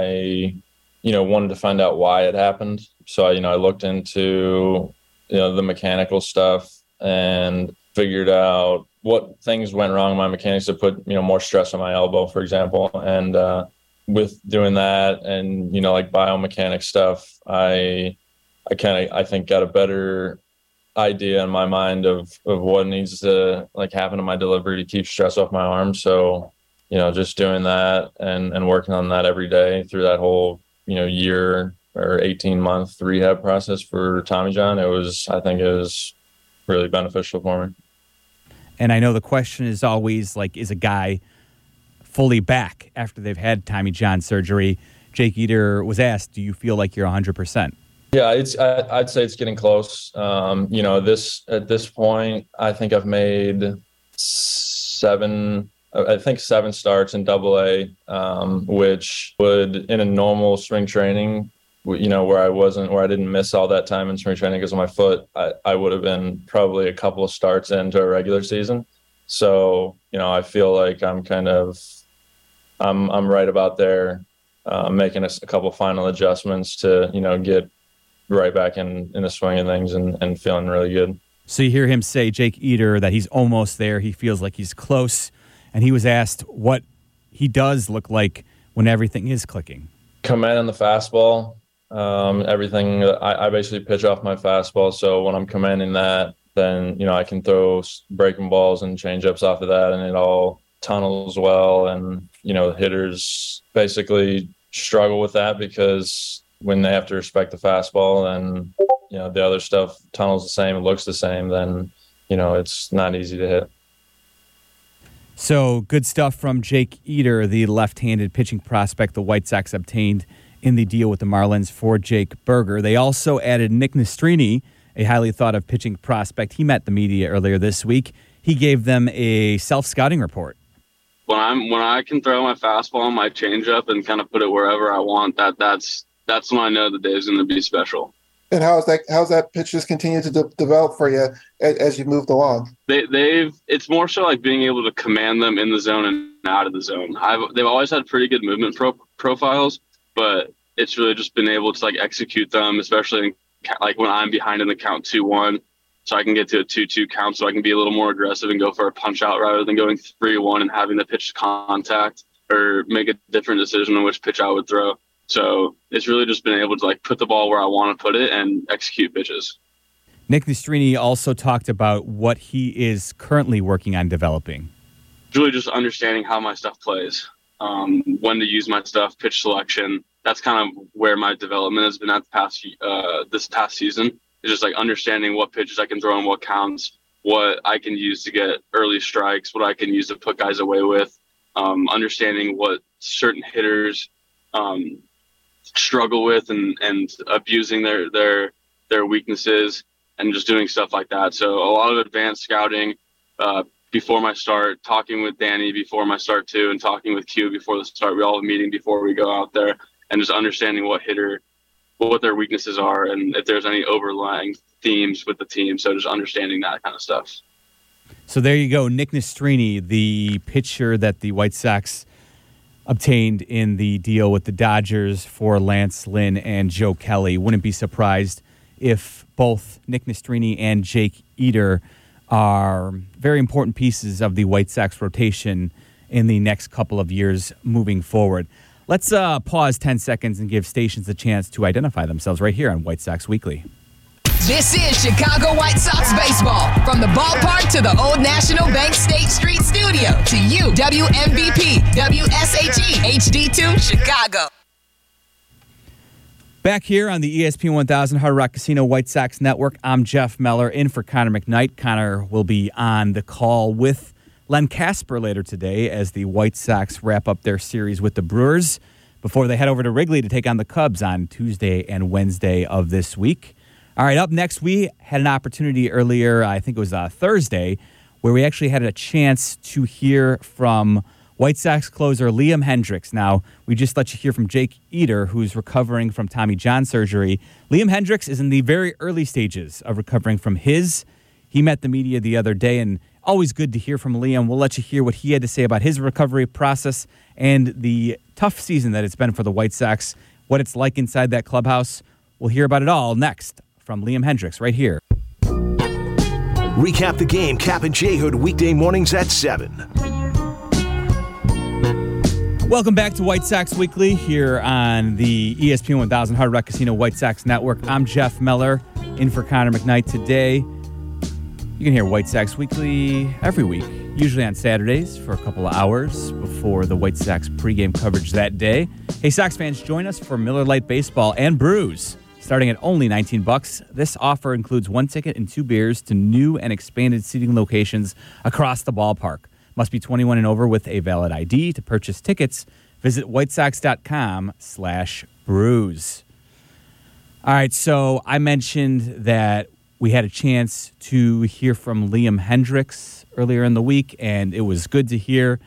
I, you know, wanted to find out why it happened. So I, you know, I looked into, you know, the mechanical stuff and figured out what things went wrong in my mechanics to put, you know, more stress on my elbow, for example. And uh, with doing that and, you know, like biomechanic stuff, I, I kind of, I think got a better idea in my mind of, of what needs to like happen to my delivery to keep stress off my arm. So, you know, just doing that and, and working on that every day through that whole, you know, year or eighteen month rehab process for Tommy John, it was, I think it was really beneficial for me. And I know the question is always like, is a guy fully back after they've had Tommy John surgery? Jake Eder was asked, do you feel like you're one hundred percent? Yeah, it's, I, I'd say it's getting close. Um, you know, this, at this point, I think I've made seven, I think seven starts in Double A, um, which would in a normal spring training, you know, where I wasn't, where I didn't miss all that time in spring training because of my foot, I, I would have been probably a couple of starts into a regular season. So, you know, I feel like I'm kind of, I'm I'm right about there, uh, making a, a couple final adjustments to, you know, get right back in, in the swing of things and, and feeling really good. So you hear him say, Jake Eder, that he's almost there. He feels like he's close. And he was asked what he does look like when everything is clicking. Command on the fastball. Um, everything, I, I basically pitch off my fastball. So when I'm commanding that, then, you know, I can throw breaking balls and change-ups off of that, and it all tunnels well. And, you know, hitters basically struggle with that because when they have to respect the fastball and, you know, the other stuff tunnels the same, it looks the same, then, you know, it's not easy to hit. So good stuff from Jake Eder, the left-handed pitching prospect the White Sox obtained in the deal with the Marlins for Jake Burger. They also added Nick Nastrini, a highly thought-of pitching prospect. He met the media earlier this week. He gave them a self-scouting report. When I'm when I can throw my fastball and my changeup and kind of put it wherever I want, that that's that's when I know the day is going to be special. And how's that? How's that pitch just continue to de- develop for you as, as you moved along? They, they've. It's more so like being able to command them in the zone and out of the zone. I've. They've always had pretty good movement pro- profiles, but it's really just been able to like execute them, especially in, like when I'm behind in the count two one, so I can get to a two two count, so I can be a little more aggressive and go for a punch out rather than going three one and having the pitch contact or make a different decision on which pitch I would throw. So it's really just been able to like put the ball where I want to put it and execute pitches. Nick Nastrini also talked about what he is currently working on developing. It's really just understanding how my stuff plays, um, when to use my stuff, pitch selection. That's kind of where my development has been at the past uh, this past season. It's just like understanding what pitches I can throw and what counts, what I can use to get early strikes, what I can use to put guys away with, um, understanding what certain hitters um, struggle with and, and abusing their, their, their weaknesses and just doing stuff like that. So a lot of advanced scouting uh, before my start, talking with Danny before my start too, and talking with Q before the start. We all have a meeting before we go out there and just understanding what hitter, what their weaknesses are and if there's any overlying themes with the team. So just understanding that kind of stuff. So there you go. Nick Nastrini, the pitcher that the White Sox obtained in the deal with the Dodgers for Lance Lynn and Joe Kelly. Wouldn't be surprised if both Nick Nastrini and Jake Eder are very important pieces of the White Sox rotation in the next couple of years moving forward. Let's uh, pause ten seconds and give stations a chance to identify themselves right here on White Sox Weekly. This is Chicago White Sox baseball. From the ballpark to the Old National Bank State Street Studio. To you, W M V P, W S H E, H D two, Chicago. Back here on the E S P N one thousand Hard Rock Casino White Sox Network, I'm Jeff Meller in for Connor McKnight. Connor will be on the call with Len Kasper later today as the White Sox wrap up their series with the Brewers before they head over to Wrigley to take on the Cubs on Tuesday and Wednesday of this week. All right, up next, we had an opportunity earlier, I think it was uh, Thursday, where we actually had a chance to hear from White Sox closer Liam Hendriks. Now, we just let you hear from Jake Eder, who's recovering from Tommy John surgery. Liam Hendriks is in the very early stages of recovering from his. He met the media the other day, and always good to hear from Liam. We'll let you hear what he had to say about his recovery process and the tough season that it's been for the White Sox, what it's like inside that clubhouse. We'll hear about it all next from Liam Hendriks right here. Recap the game, Cap and J Hood weekday mornings at seven. Welcome back to White Sox Weekly here on the E S P N one thousand Hard Rock Casino White Sox Network. I'm Jeff Meller in for Connor McKnight today. You can hear White Sox Weekly every week, usually on Saturdays for a couple of hours before the White Sox pregame coverage that day. Hey, Sox fans, join us for Miller Lite Baseball and Brews. Starting at only nineteen bucks, this offer includes one ticket and two beers to new and expanded seating locations across the ballpark. Must be twenty-one and over with a valid I D. To purchase tickets, visit whitesox.com slash brews. All right, so I mentioned that we had a chance to hear from Liam Hendriks earlier in the week, and it was good to hear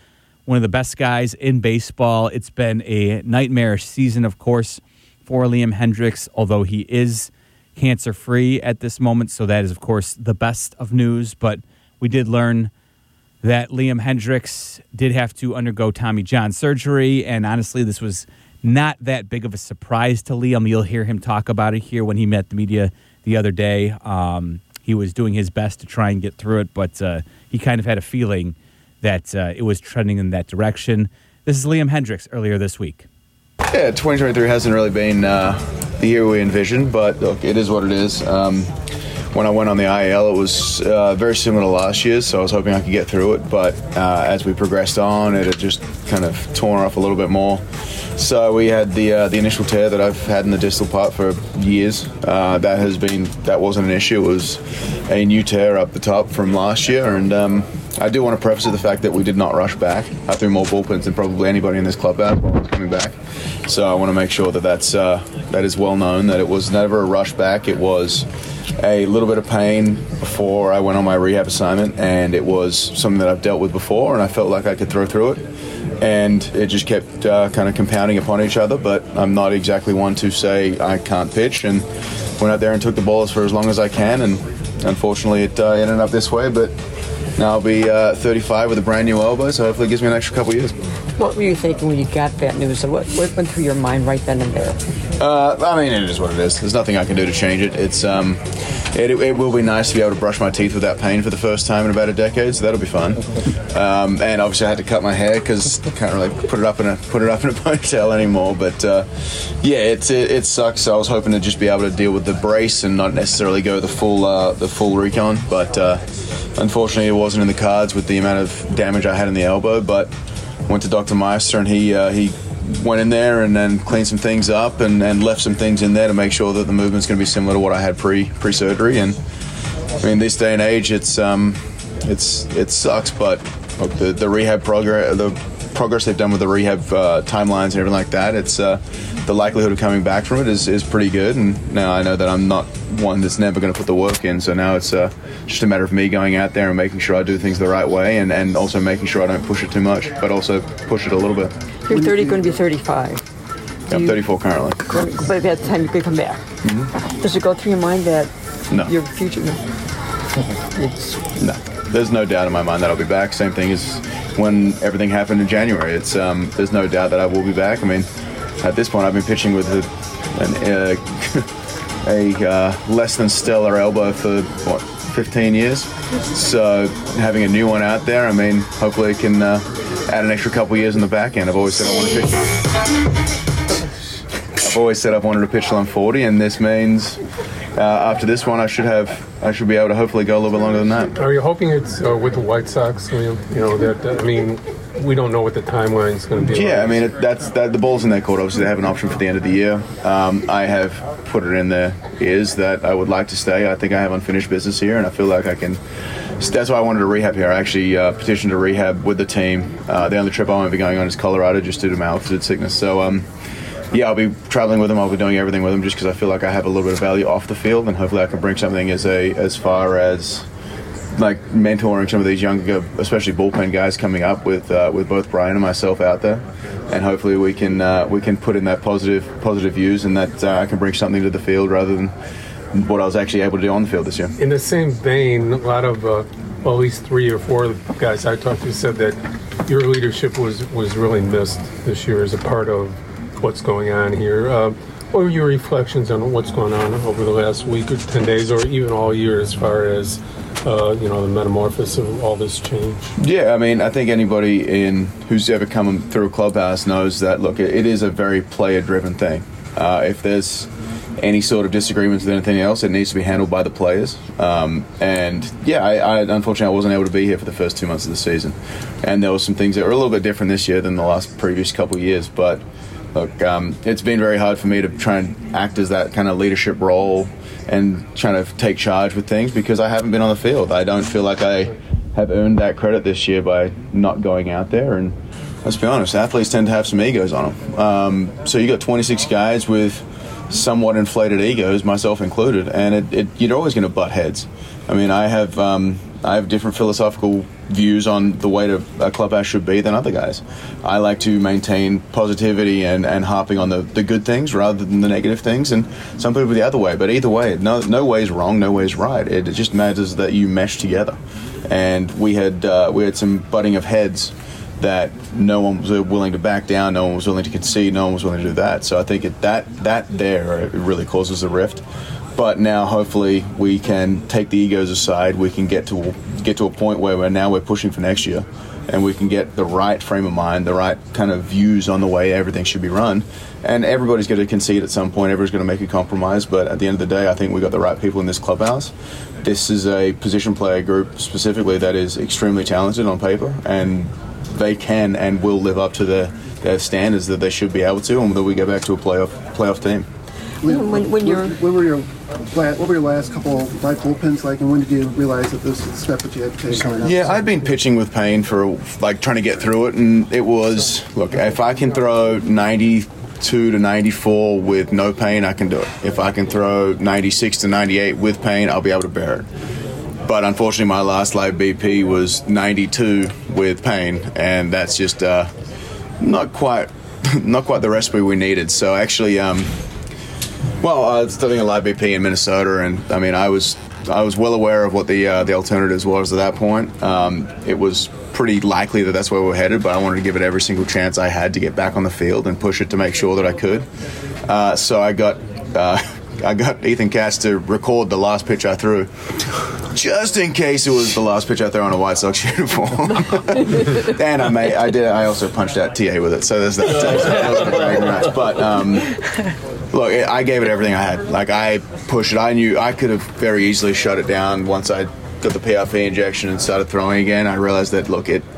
one of the best guys in baseball. It's been a nightmarish season, of course, for Liam Hendriks, although he is cancer-free at this moment, so that is, of course, the best of news. But we did learn that Liam Hendriks did have to undergo Tommy John surgery, and honestly, this was not that big of a surprise to Liam. You'll hear him talk about it here when he met the media the other day. Um, he was doing his best to try and get through it, but uh, he kind of had a feeling that uh, it was trending in that direction. This is Liam Hendriks earlier this week. Yeah, twenty twenty-three hasn't really been uh, the year we envisioned, but look, it is what it is. Um, when I went on the I L, it was uh, very similar to last year, so I was hoping I could get through it, but uh, as we progressed on, it had just kind of torn off a little bit more. So we had the uh, the initial tear that I've had in the distal part for years. Uh, that has been that wasn't an issue. It was a new tear up the top from last year, and um, I do want to preface with the fact that we did not rush back. I threw more bullpens than probably anybody in this clubhouse while I was coming back. So I want to make sure that that's uh, that is well known, that it was never a rush back. It was a little bit of pain before I went on my rehab assignment, and it was something that I've dealt with before, and I felt like I could throw through it. And it just kept uh, kind of compounding upon each other, but I'm not exactly one to say I can't pitch, and went out there and took the balls for as long as I can, and unfortunately it uh, ended up this way, but now I'll be uh, thirty-five with a brand new elbow, so hopefully it gives me an extra couple years. What were you thinking when you got that news? What, what went through your mind right then and there? Uh, I mean, it is what it is. There's nothing I can do to change it. It's um, it, it will be nice to be able to brush my teeth without pain for the first time in about a decade, so that'll be fun. Um, and obviously, I had to cut my hair because I can't really put it up in a put it up in a ponytail anymore. But uh, yeah, it, it it sucks. I was hoping to just be able to deal with the brace and not necessarily go the full uh, the full recon, but uh, unfortunately, it wasn't in the cards with the amount of damage I had in the elbow. But went to Doctor Meister, and he uh, he went in there and then cleaned some things up and, and left some things in there to make sure that the movement's going to be similar to what I had pre pre surgery. And I mean, this day and age, it's um it's it sucks, but look, the the rehab progress the progress they've done with the rehab uh, timelines and everything like that, it's uh, the likelihood of coming back from it is, is pretty good. And now I know that I'm not one that's never going to put the work in, so now it's uh, just a matter of me going out there and making sure I do things the right way, and, and also making sure I don't push it too much, but also push it a little bit. You're thirty, going to be thirty-five. Yeah, I'm thirty-four currently. But at that time you could come back. Mm-hmm. Does it go through your mind that no. your future? It's, no. There's no doubt in my mind that I'll be back. Same thing as when everything happened in January. It's um, there's no doubt that I will be back. I mean, at this point, I've been pitching with a, an, uh, a uh, less than stellar elbow for what, fifteen years. So having a new one out there, I mean, hopefully it can uh, add an extra couple years in the back end. I've always said I want to pitch. I've always said I've wanted to pitch till I'm forty, and this means uh, after this one, I should have. I should be able to hopefully go a little bit longer than that. Are you hoping it's uh, with the White Sox, Liam? You know, that, I mean, we don't know what the timeline is going to be. Yeah, like. I mean, it, that's that, the ball's in their court. Obviously, they have an option for the end of the year. Um, I have put it in their ears that I would like to stay. I think I have unfinished business here, and I feel like I can. That's why I wanted to rehab here. I actually uh, petitioned to rehab with the team. Uh, the only trip I won't be going on is Colorado just due to my altitude sickness. So, um, yeah, I'll be traveling with them. I'll be doing everything with them just because I feel like I have a little bit of value off the field, and hopefully I can bring something as a as far as like mentoring some of these younger, especially bullpen guys coming up with uh, with both Brian and myself out there, and hopefully we can uh, we can put in that positive positive views, and that uh, I can bring something to the field rather than what I was actually able to do on the field this year. In the same vein, a lot of uh, well, at least three or four guys I talked to said that your leadership was was really missed this year as a part of what's going on here. Uh, what were your reflections on what's going on over the last week or ten days or even all year as far as, uh, you know, the metamorphosis of all this change? Yeah, I mean, I think anybody in who's ever come through a clubhouse knows that, look, it, it is a very player-driven thing. Uh, if there's any sort of disagreements with anything else, it needs to be handled by the players. Um, and, yeah, I, I unfortunately I wasn't able to be here for the first two months of the season. And there were some things that were a little bit different this year than the last previous couple of years, but look, um, it's been very hard for me to try and act as that kind of leadership role and trying to take charge with things because I haven't been on the field. I don't feel like I have earned that credit this year by not going out there. And let's be honest, athletes tend to have some egos on them. Um, so you got twenty-six guys with somewhat inflated egos, myself included, and it, it, you're always going to butt heads. I mean, I have um, I have different philosophical views on the way to a clubhouse should be than other guys. I like to maintain positivity and, and harping on the, the good things rather than the negative things, and some people the other way. But either way, no no way is wrong, no way is right. It, it just matters that you mesh together. And we had uh, we had some butting of heads that no one was willing to back down, no one was willing to concede, no one was willing to do that. So I think it, that that there it really causes a rift. But now hopefully we can take the egos aside. We can get to get to a point where we're now we're pushing for next year, and we can get the right frame of mind, the right kind of views on the way everything should be run. And everybody's going to concede at some point. Everybody's going to make a compromise. But at the end of the day, I think we got the right people in this clubhouse. This is a position player group specifically that is extremely talented on paper, and they can and will live up to their, their standards that they should be able to, and that we go back to a playoff playoff team. When, when, when you're, when were your what were your last couple of live bullpens like, and when did you realize that this was the step that you had to take coming up? Yeah, I've been pitching with pain for like trying to get through it, and it was look, if I can throw ninety-two to ninety-four with no pain, I can do it. If I can throw ninety-six to ninety-eight with pain, I'll be able to bear it. But unfortunately, my last live B P was ninety-two with pain, and that's just uh, not quite not quite the recipe we needed. So actually, um, well, I was doing a live B P in Minnesota, and I mean, I was I was well aware of what the uh, the alternatives was at that point. Um, it was pretty likely that that's where we were headed, but I wanted to give it every single chance I had to get back on the field and push it to make sure that I could. Uh, so I got. Uh, I got Ethan Katz to record the last pitch I threw, just in case it was the last pitch I threw on a White Sox uniform. And I made, I did. I also punched out T A with it, so there's that. That wasn't a great match, but um, look, I gave it everything I had. Like I pushed it. I knew I could have very easily shut it down once I got the P R P injection and started throwing again. I realized that look, it.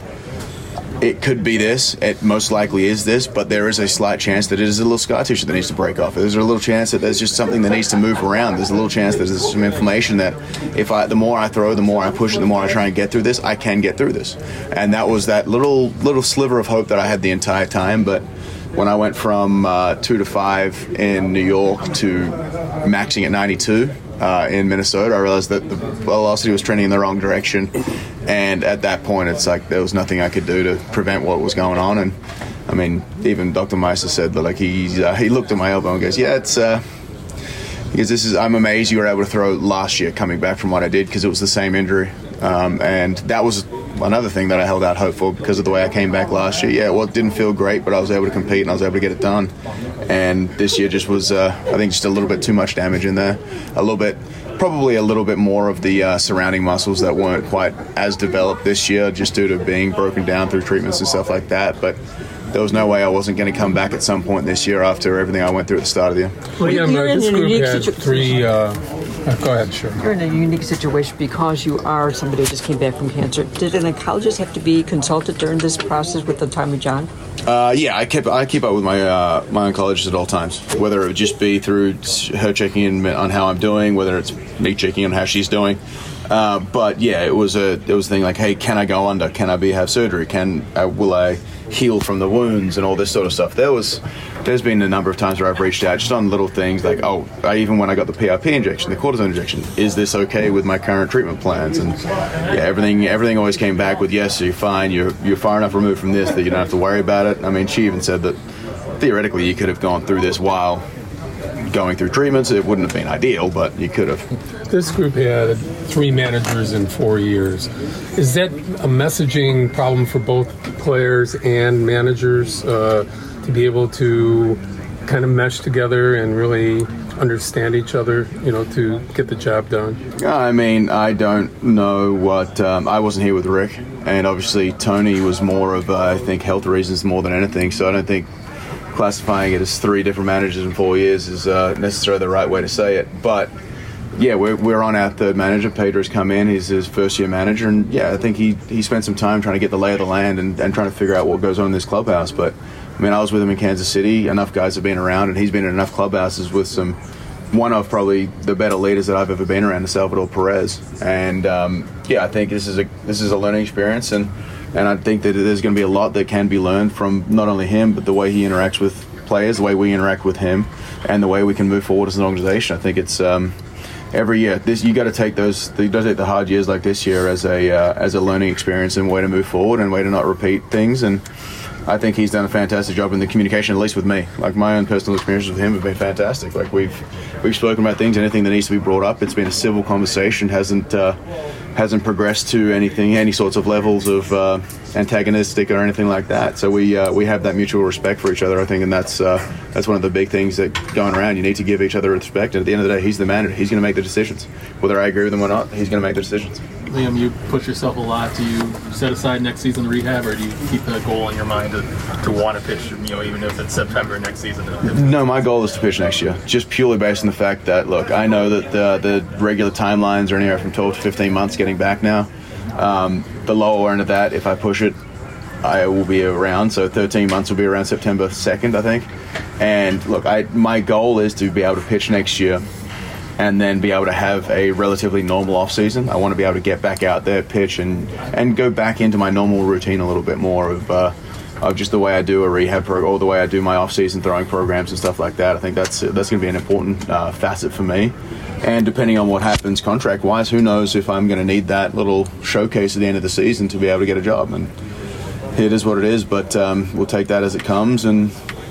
It could be this. It most likely is this, but there is a slight chance that it is a little scar tissue that needs to break off. There's a little chance that there's just something that needs to move around. There's a little chance that there's some inflammation that if I, the more I throw, the more I push it, the more I try and get through this, I can get through this. And that was that little little sliver of hope that I had the entire time. But when I went from uh, two to five in New York to maxing at ninety-two uh, in Minnesota, I realized that the velocity was trending in the wrong direction. And at that point, it's like there was nothing I could do to prevent what was going on. And I mean, even Doctor Meister said that, like he uh, he looked at my elbow and goes, "Yeah, it's uh, because this is. I'm amazed you were able to throw last year, coming back from what I did, because it was the same injury." Um, and that was another thing that I held out hope for because of the way I came back last year. Yeah, well, it didn't feel great, but I was able to compete and I was able to get it done. And this year just was, uh, I think, just a little bit too much damage in there, a little bit. Probably a little bit more of the uh, surrounding muscles that weren't quite as developed this year just due to being broken down through treatments and stuff like that. But there was no way I wasn't going to come back at some point this year after everything I went through at the start of the year. Well, yeah, this group had situ- three... Uh, uh, go ahead, sure. You're in a unique situation because you are somebody who just came back from cancer. Did an oncologist have to be consulted during this process with the Tommy John? Uh, yeah, I keep I keep up with my uh, my oncologist at all times, whether it would just be through her checking in on how I'm doing, whether it's me checking on how she's doing. Uh, but yeah, it was a it was a thing like, hey, can I go under? Can I be have surgery? Can uh, will I heal from the wounds and all this sort of stuff? There was there's been a number of times where I've reached out just on little things like, oh, I, even when I got the P R P injection, the cortisone injection, is this okay with my current treatment plans? And yeah, everything everything always came back with, yes, you're fine. You're you're far enough removed from this that you don't have to worry about it. I mean, she even said that theoretically you could have gone through this while going through treatments. It wouldn't have been ideal, but you could have. This group had three managers in four years. Is that a messaging problem for both players and managers uh, to be able to kind of mesh together and really understand each other, you know, to get the job done? I mean, I don't know what... Um, I wasn't here with Rick, and obviously Tony was more of, uh, I think, health reasons more than anything, so I don't think classifying it as three different managers in four years is uh, necessarily the right way to say it. But yeah, we're, we're on our third manager. Pedro's come in. He's his first year manager, and yeah, I think he, he spent some time trying to get the lay of the land and, and trying to figure out what goes on in this clubhouse. But I mean, I was with him in Kansas City. Enough guys have been around, and he's been in enough clubhouses with some one of probably the better leaders that I've ever been around, Salvador Perez. And um, yeah, I think this is a this is a learning experience, and. And I think that there's going to be a lot that can be learned from not only him, but the way he interacts with players, the way we interact with him, and the way we can move forward as an organization. I think it's um, every year. This you got to take those. You got to take the hard years like this year as a uh, as a learning experience and way to move forward and way to not repeat things. And I think he's done a fantastic job in the communication, at least with me. Like my own personal experiences with him have been fantastic. Like we've we've spoken about things, anything that needs to be brought up. It's been a civil conversation. hasn't uh, hasn't progressed to anything, any sorts of levels of uh, antagonistic or anything like that. So we uh, we have that mutual respect for each other, I think, and that's uh, that's one of the big things that going around. You need to give each other respect, and at the end of the day, he's the manager. He's going to make the decisions, whether I agree with him or not. He's going to make the decisions. Liam, you push yourself a lot. Do you set aside next season rehab, or do you keep a goal in your mind to, to want to pitch, you know, even if it's September next season? No, my goal is to pitch next year, just purely based on the fact that, look, I know that the, the regular timelines are anywhere from twelve to fifteen months getting back now. Um, the lower end of that, if I push it, I will be around. So thirteen months will be around September second, I think. And, look, I my goal is to be able to pitch next year and then be able to have a relatively normal off season. I want to be able to get back out there, pitch, and, and go back into my normal routine a little bit more of uh, of just the way I do a rehab program or the way I do my off season throwing programs and stuff like that. I think that's that's going to be an important uh, facet for me. And depending on what happens contract wise, who knows if I'm going to need that little showcase at the end of the season to be able to get a job. And it is what it is, but um, we'll take that as it comes, and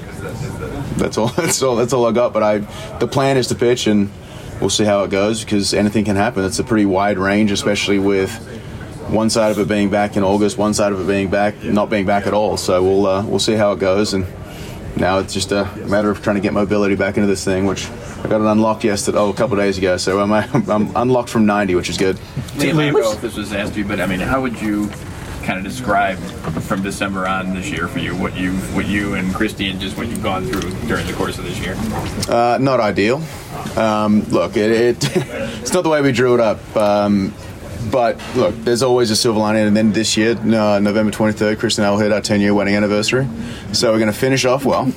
that's all. That's all. That's all I got. But I, the plan is to pitch, and we'll see how it goes because anything can happen. It's a pretty wide range, especially with one side of it being back in August, one side of it being back, not being back at all. So we'll uh, we'll see how it goes, and now it's just a matter of trying to get mobility back into this thing, which I got it unlocked yesterday, oh, a couple of days ago. So I'm, I'm unlocked from ninety, which is good. Liam, I don't know if this was asked you, but I mean, how would you kind of describe from December on this year for you what you what you and Christy and just what you've gone through during the course of this year? Uh, not ideal. Um, look, it, it it's not the way we drew it up. Um, but look, there's always a silver lining. And then this year, uh, November twenty-third, Kristen and I will hit our ten-year wedding anniversary. So we're going to finish off well.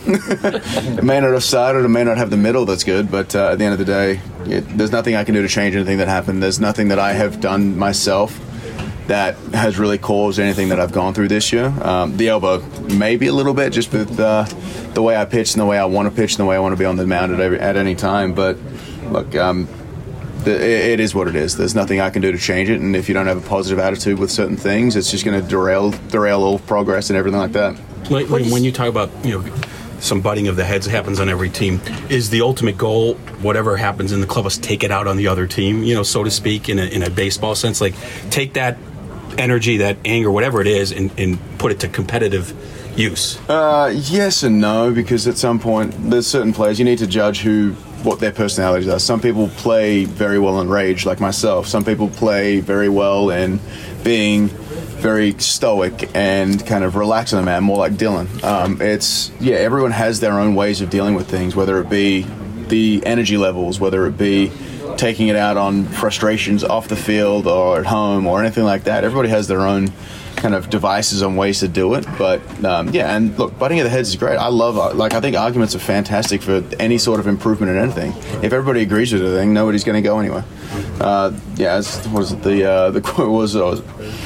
It may not have started, it may not have the middle that's good, but uh, at the end of the day, it, there's nothing I can do to change anything that happened. There's nothing that I have done myself that has really caused anything that I've gone through this year. Um, the elbow, maybe a little bit, just with uh, the way I pitch and the way I want to pitch and the way I want to be on the mound at, every, at any time. But look, um, the, it, it is what it is. There's nothing I can do to change it. And if you don't have a positive attitude with certain things, it's just going to derail derail all progress and everything like that. When, when you talk about, you know, some butting of the heads happens on every team, is the ultimate goal, whatever happens in the clubhouse, take it out on the other team, you know, so to speak, in a, in a baseball sense? Like, take that energy, that anger, whatever it is, and, and put it to competitive use? Uh, yes and no, because at some point there's certain players you need to judge who what their personalities are. Some people play very well in rage, like myself. Some people play very well in being very stoic and kind of relaxed on the man, more like Dylan. Um, it's yeah, everyone has their own ways of dealing with things, whether it be the energy levels, whether it be taking it out on frustrations off the field or at home or anything like that. Everybody has their own kind of devices on ways to do it. But um, yeah, and look, butting of the heads is great. I love, like, I think arguments are fantastic for any sort of improvement in anything. If everybody agrees with a thing, nobody's going to go anywhere. Uh, yeah, as, what was it? The uh, the quote was, uh,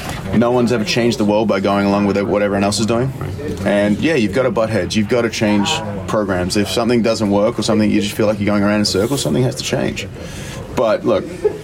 no one's ever changed the world by going along with what everyone else is doing. And yeah, you've got to butt heads. You've got to change programs. If something doesn't work or something, you just feel like you're going around in circles, something has to change. But look,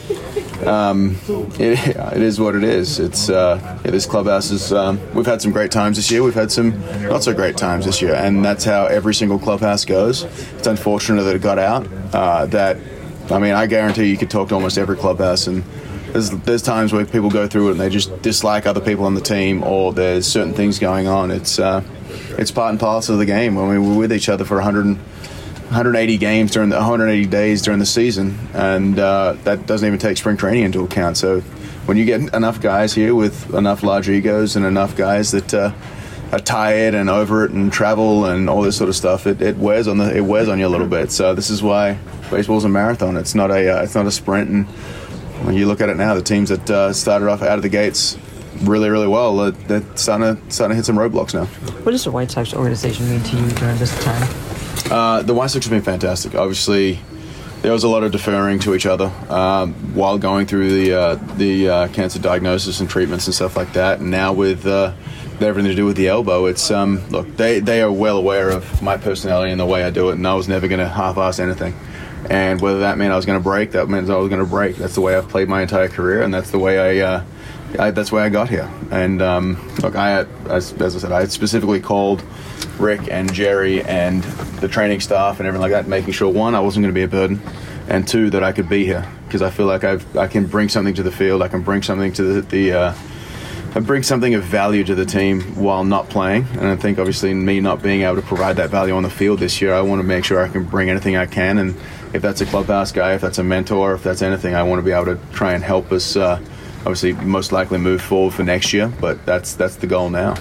um, it, it is what it is. It's uh, yeah, this clubhouse is. Um, we've had some great times this year. We've had some not so great times this year, and that's how every single clubhouse goes. It's unfortunate that it got out. Uh, that I mean, I guarantee you could talk to almost every clubhouse, and there's there's times where people go through it and they just dislike other people on the team, or there's certain things going on. It's uh, it's part and parcel of the game. I mean, we're with each other for one hundred. one hundred eighty games during the one hundred eighty days during the season, and uh, that doesn't even take spring training into account. So when you get enough guys here with enough large egos and enough guys that uh, are tired and over it and travel and all this sort of stuff, it, it wears on the it wears on you a little bit. So this is why baseball's a marathon. It's not a uh, it's not a sprint. And when you look at it now, the teams that uh, started off out of the gates really, really well, uh, they're starting to starting to hit some roadblocks now. What does the White Sox organization mean to you during this time? Uh, the White Sox have been fantastic. Obviously, there was a lot of deferring to each other um, while going through the uh, the uh, cancer diagnosis and treatments and stuff like that. And now with uh, everything to do with the elbow, it's um, look, they they are well aware of my personality and the way I do it, and I was never going to half-ass anything. And whether that meant I was going to break, that meant I was going to break. That's the way I've played my entire career, and that's the way I, uh, I that's the way I got here. And um, look, I had, as, as I said, I had specifically called Rick and Jerry and the training staff and everything like that, making sure, one, I wasn't going to be a burden, and two, that I could be here, because I feel like I've I can bring something to the field. I can bring something to the, the uh, I bring something of value to the team while not playing. And I think obviously me not being able to provide that value on the field this year, I want to make sure I can bring anything I can. And if that's a clubhouse guy, if that's a mentor, if that's anything, I want to be able to try and help us uh, obviously most likely move forward for next year. But that's that's the goal now.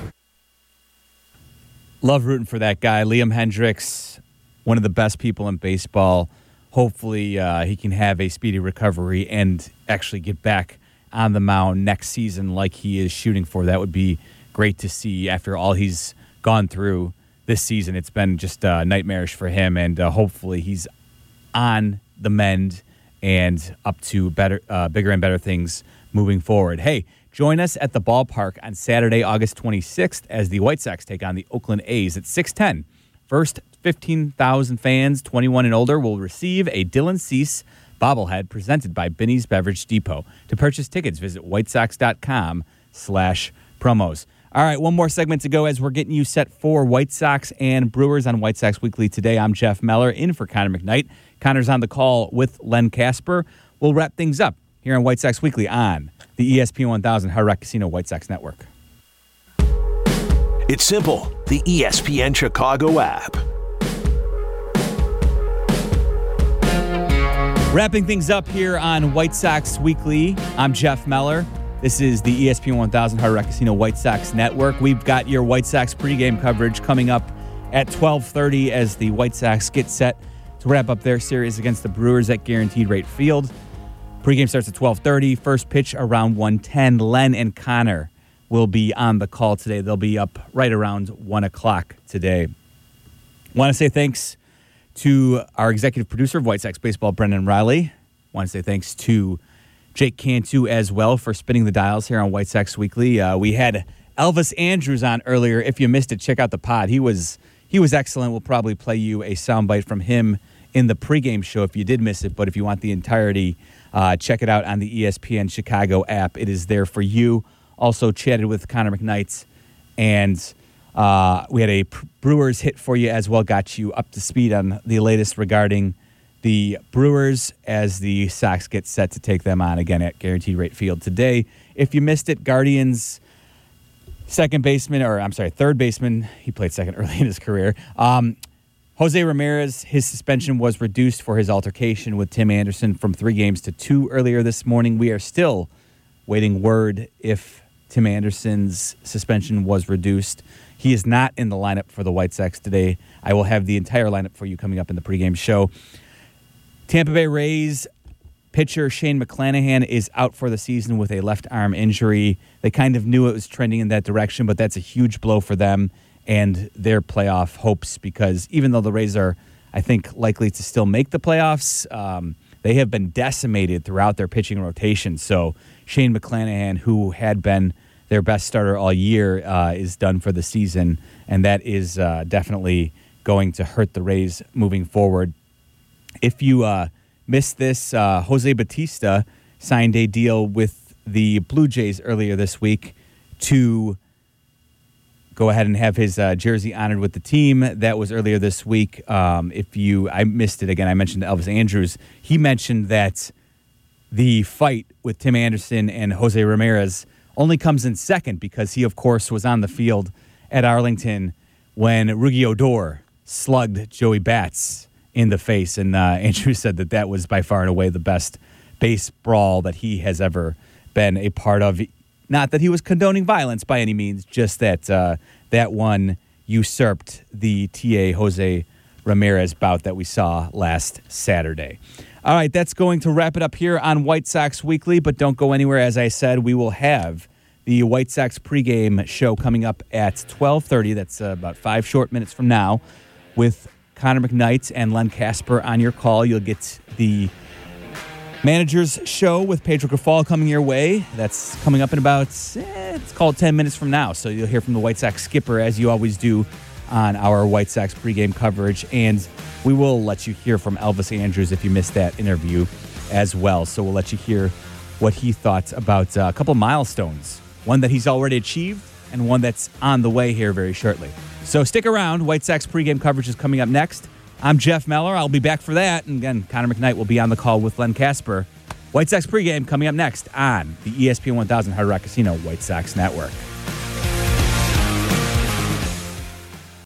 Love rooting for that guy. Liam Hendriks, one of the best people in baseball. Hopefully uh, he can have a speedy recovery and actually get back on the mound next season like he is shooting for. That would be great to see after all he's gone through this season. It's been just uh, nightmarish for him, and uh, hopefully he's on the mend and up to better, uh, bigger and better things moving forward. Hey, join us at the ballpark on Saturday, August twenty-sixth, as the White Sox take on the Oakland A's at six ten. First fifteen thousand fans, twenty-one and older, will receive a Dylan Cease bobblehead presented by Binny's Beverage Depot. To purchase tickets, visit whitesox.com slash promos. All right, one more segment to go as we're getting you set for White Sox and Brewers on White Sox Weekly today. I'm Jeff Meller, in for Connor McKnight. Connor's on the call with Len Casper. We'll wrap things up here on White Sox Weekly on the E S P N one thousand Hard Rock Casino White Sox Network. It's simple. The E S P N Chicago app. Wrapping things up here on White Sox Weekly, I'm Jeff Meller. This is the E S P N one thousand Hard Rock Casino White Sox Network. We've got your White Sox pregame coverage coming up at twelve thirty as the White Sox get set to wrap up their series against the Brewers at Guaranteed Rate Field. Pregame starts at twelve thirty. First pitch around one ten. Len and Connor will be on the call today. They'll be up right around one o'clock today. Want to say thanks to our executive producer of White Sox Baseball, Brendan Riley. Want to say thanks to Jake Cantu as well for spinning the dials here on White Sox Weekly. Uh, we had Elvis Andrus on earlier. If you missed it, check out the pod. He was he was excellent. We'll probably play you a soundbite from him in the pregame show if you did miss it. But if you want the entirety, uh, check it out on the E S P N Chicago app. It is there for you. Also chatted with Connor McKnight, and uh, we had a Brewers hit for you as well. Got you up to speed on the latest regarding the Brewers as the Sox get set to take them on again at Guaranteed Rate Field today. If you missed it, Guardians second baseman, or I'm sorry, third baseman, he played second early in his career. Um, Jose Ramirez, his suspension was reduced for his altercation with Tim Anderson from three games to two earlier this morning. We are still waiting word if Tim Anderson's suspension was reduced. He is not in the lineup for the White Sox today. I will have the entire lineup for you coming up in the pregame show. Tampa Bay Rays pitcher Shane McClanahan is out for the season with a left arm injury. They kind of knew it was trending in that direction, but that's a huge blow for them and their playoff hopes, because even though the Rays are, I think, likely to still make the playoffs, um, they have been decimated throughout their pitching rotation. So Shane McClanahan, who had been their best starter all year, uh, is done for the season, and that is uh, definitely going to hurt the Rays moving forward. If you uh, missed this, uh, Jose Bautista signed a deal with the Blue Jays earlier this week to go ahead and have his uh, jersey honored with the team. That was earlier this week. Um, if you, I missed it again, I mentioned Elvis Andrus. He mentioned that the fight with Tim Anderson and Jose Ramirez only comes in second because he, of course, was on the field at Arlington when Rugi Odor slugged Joey Bats in the face. And uh, Andrew said that that was by far and away the best base brawl that he has ever been a part of. Not that he was condoning violence by any means, just that uh, that one usurped the T A Jose Ramirez bout that we saw last Saturday. All right, that's going to wrap it up here on White Sox Weekly, but don't go anywhere. As I said, we will have the White Sox pregame show coming up at twelve thirty. That's uh, about five short minutes from now with Connor McKnight and Len Casper on your call. You'll get the Manager's Show with Pedro Grafal coming your way. That's coming up in about, eh, it's called ten minutes from now. So you'll hear from the White Sox skipper, as you always do, on our White Sox pregame coverage. And we will let you hear from Elvis Andrus if you missed that interview as well. So we'll let you hear what he thought about uh, a couple milestones, one that he's already achieved and one that's on the way here very shortly. So stick around. White Sox pregame coverage is coming up next. I'm Jeff Meller. I'll be back for that. And again, Connor McKnight will be on the call with Len Casper. White Sox pregame coming up next on the E S P N one thousand Hard Rock Casino White Sox Network.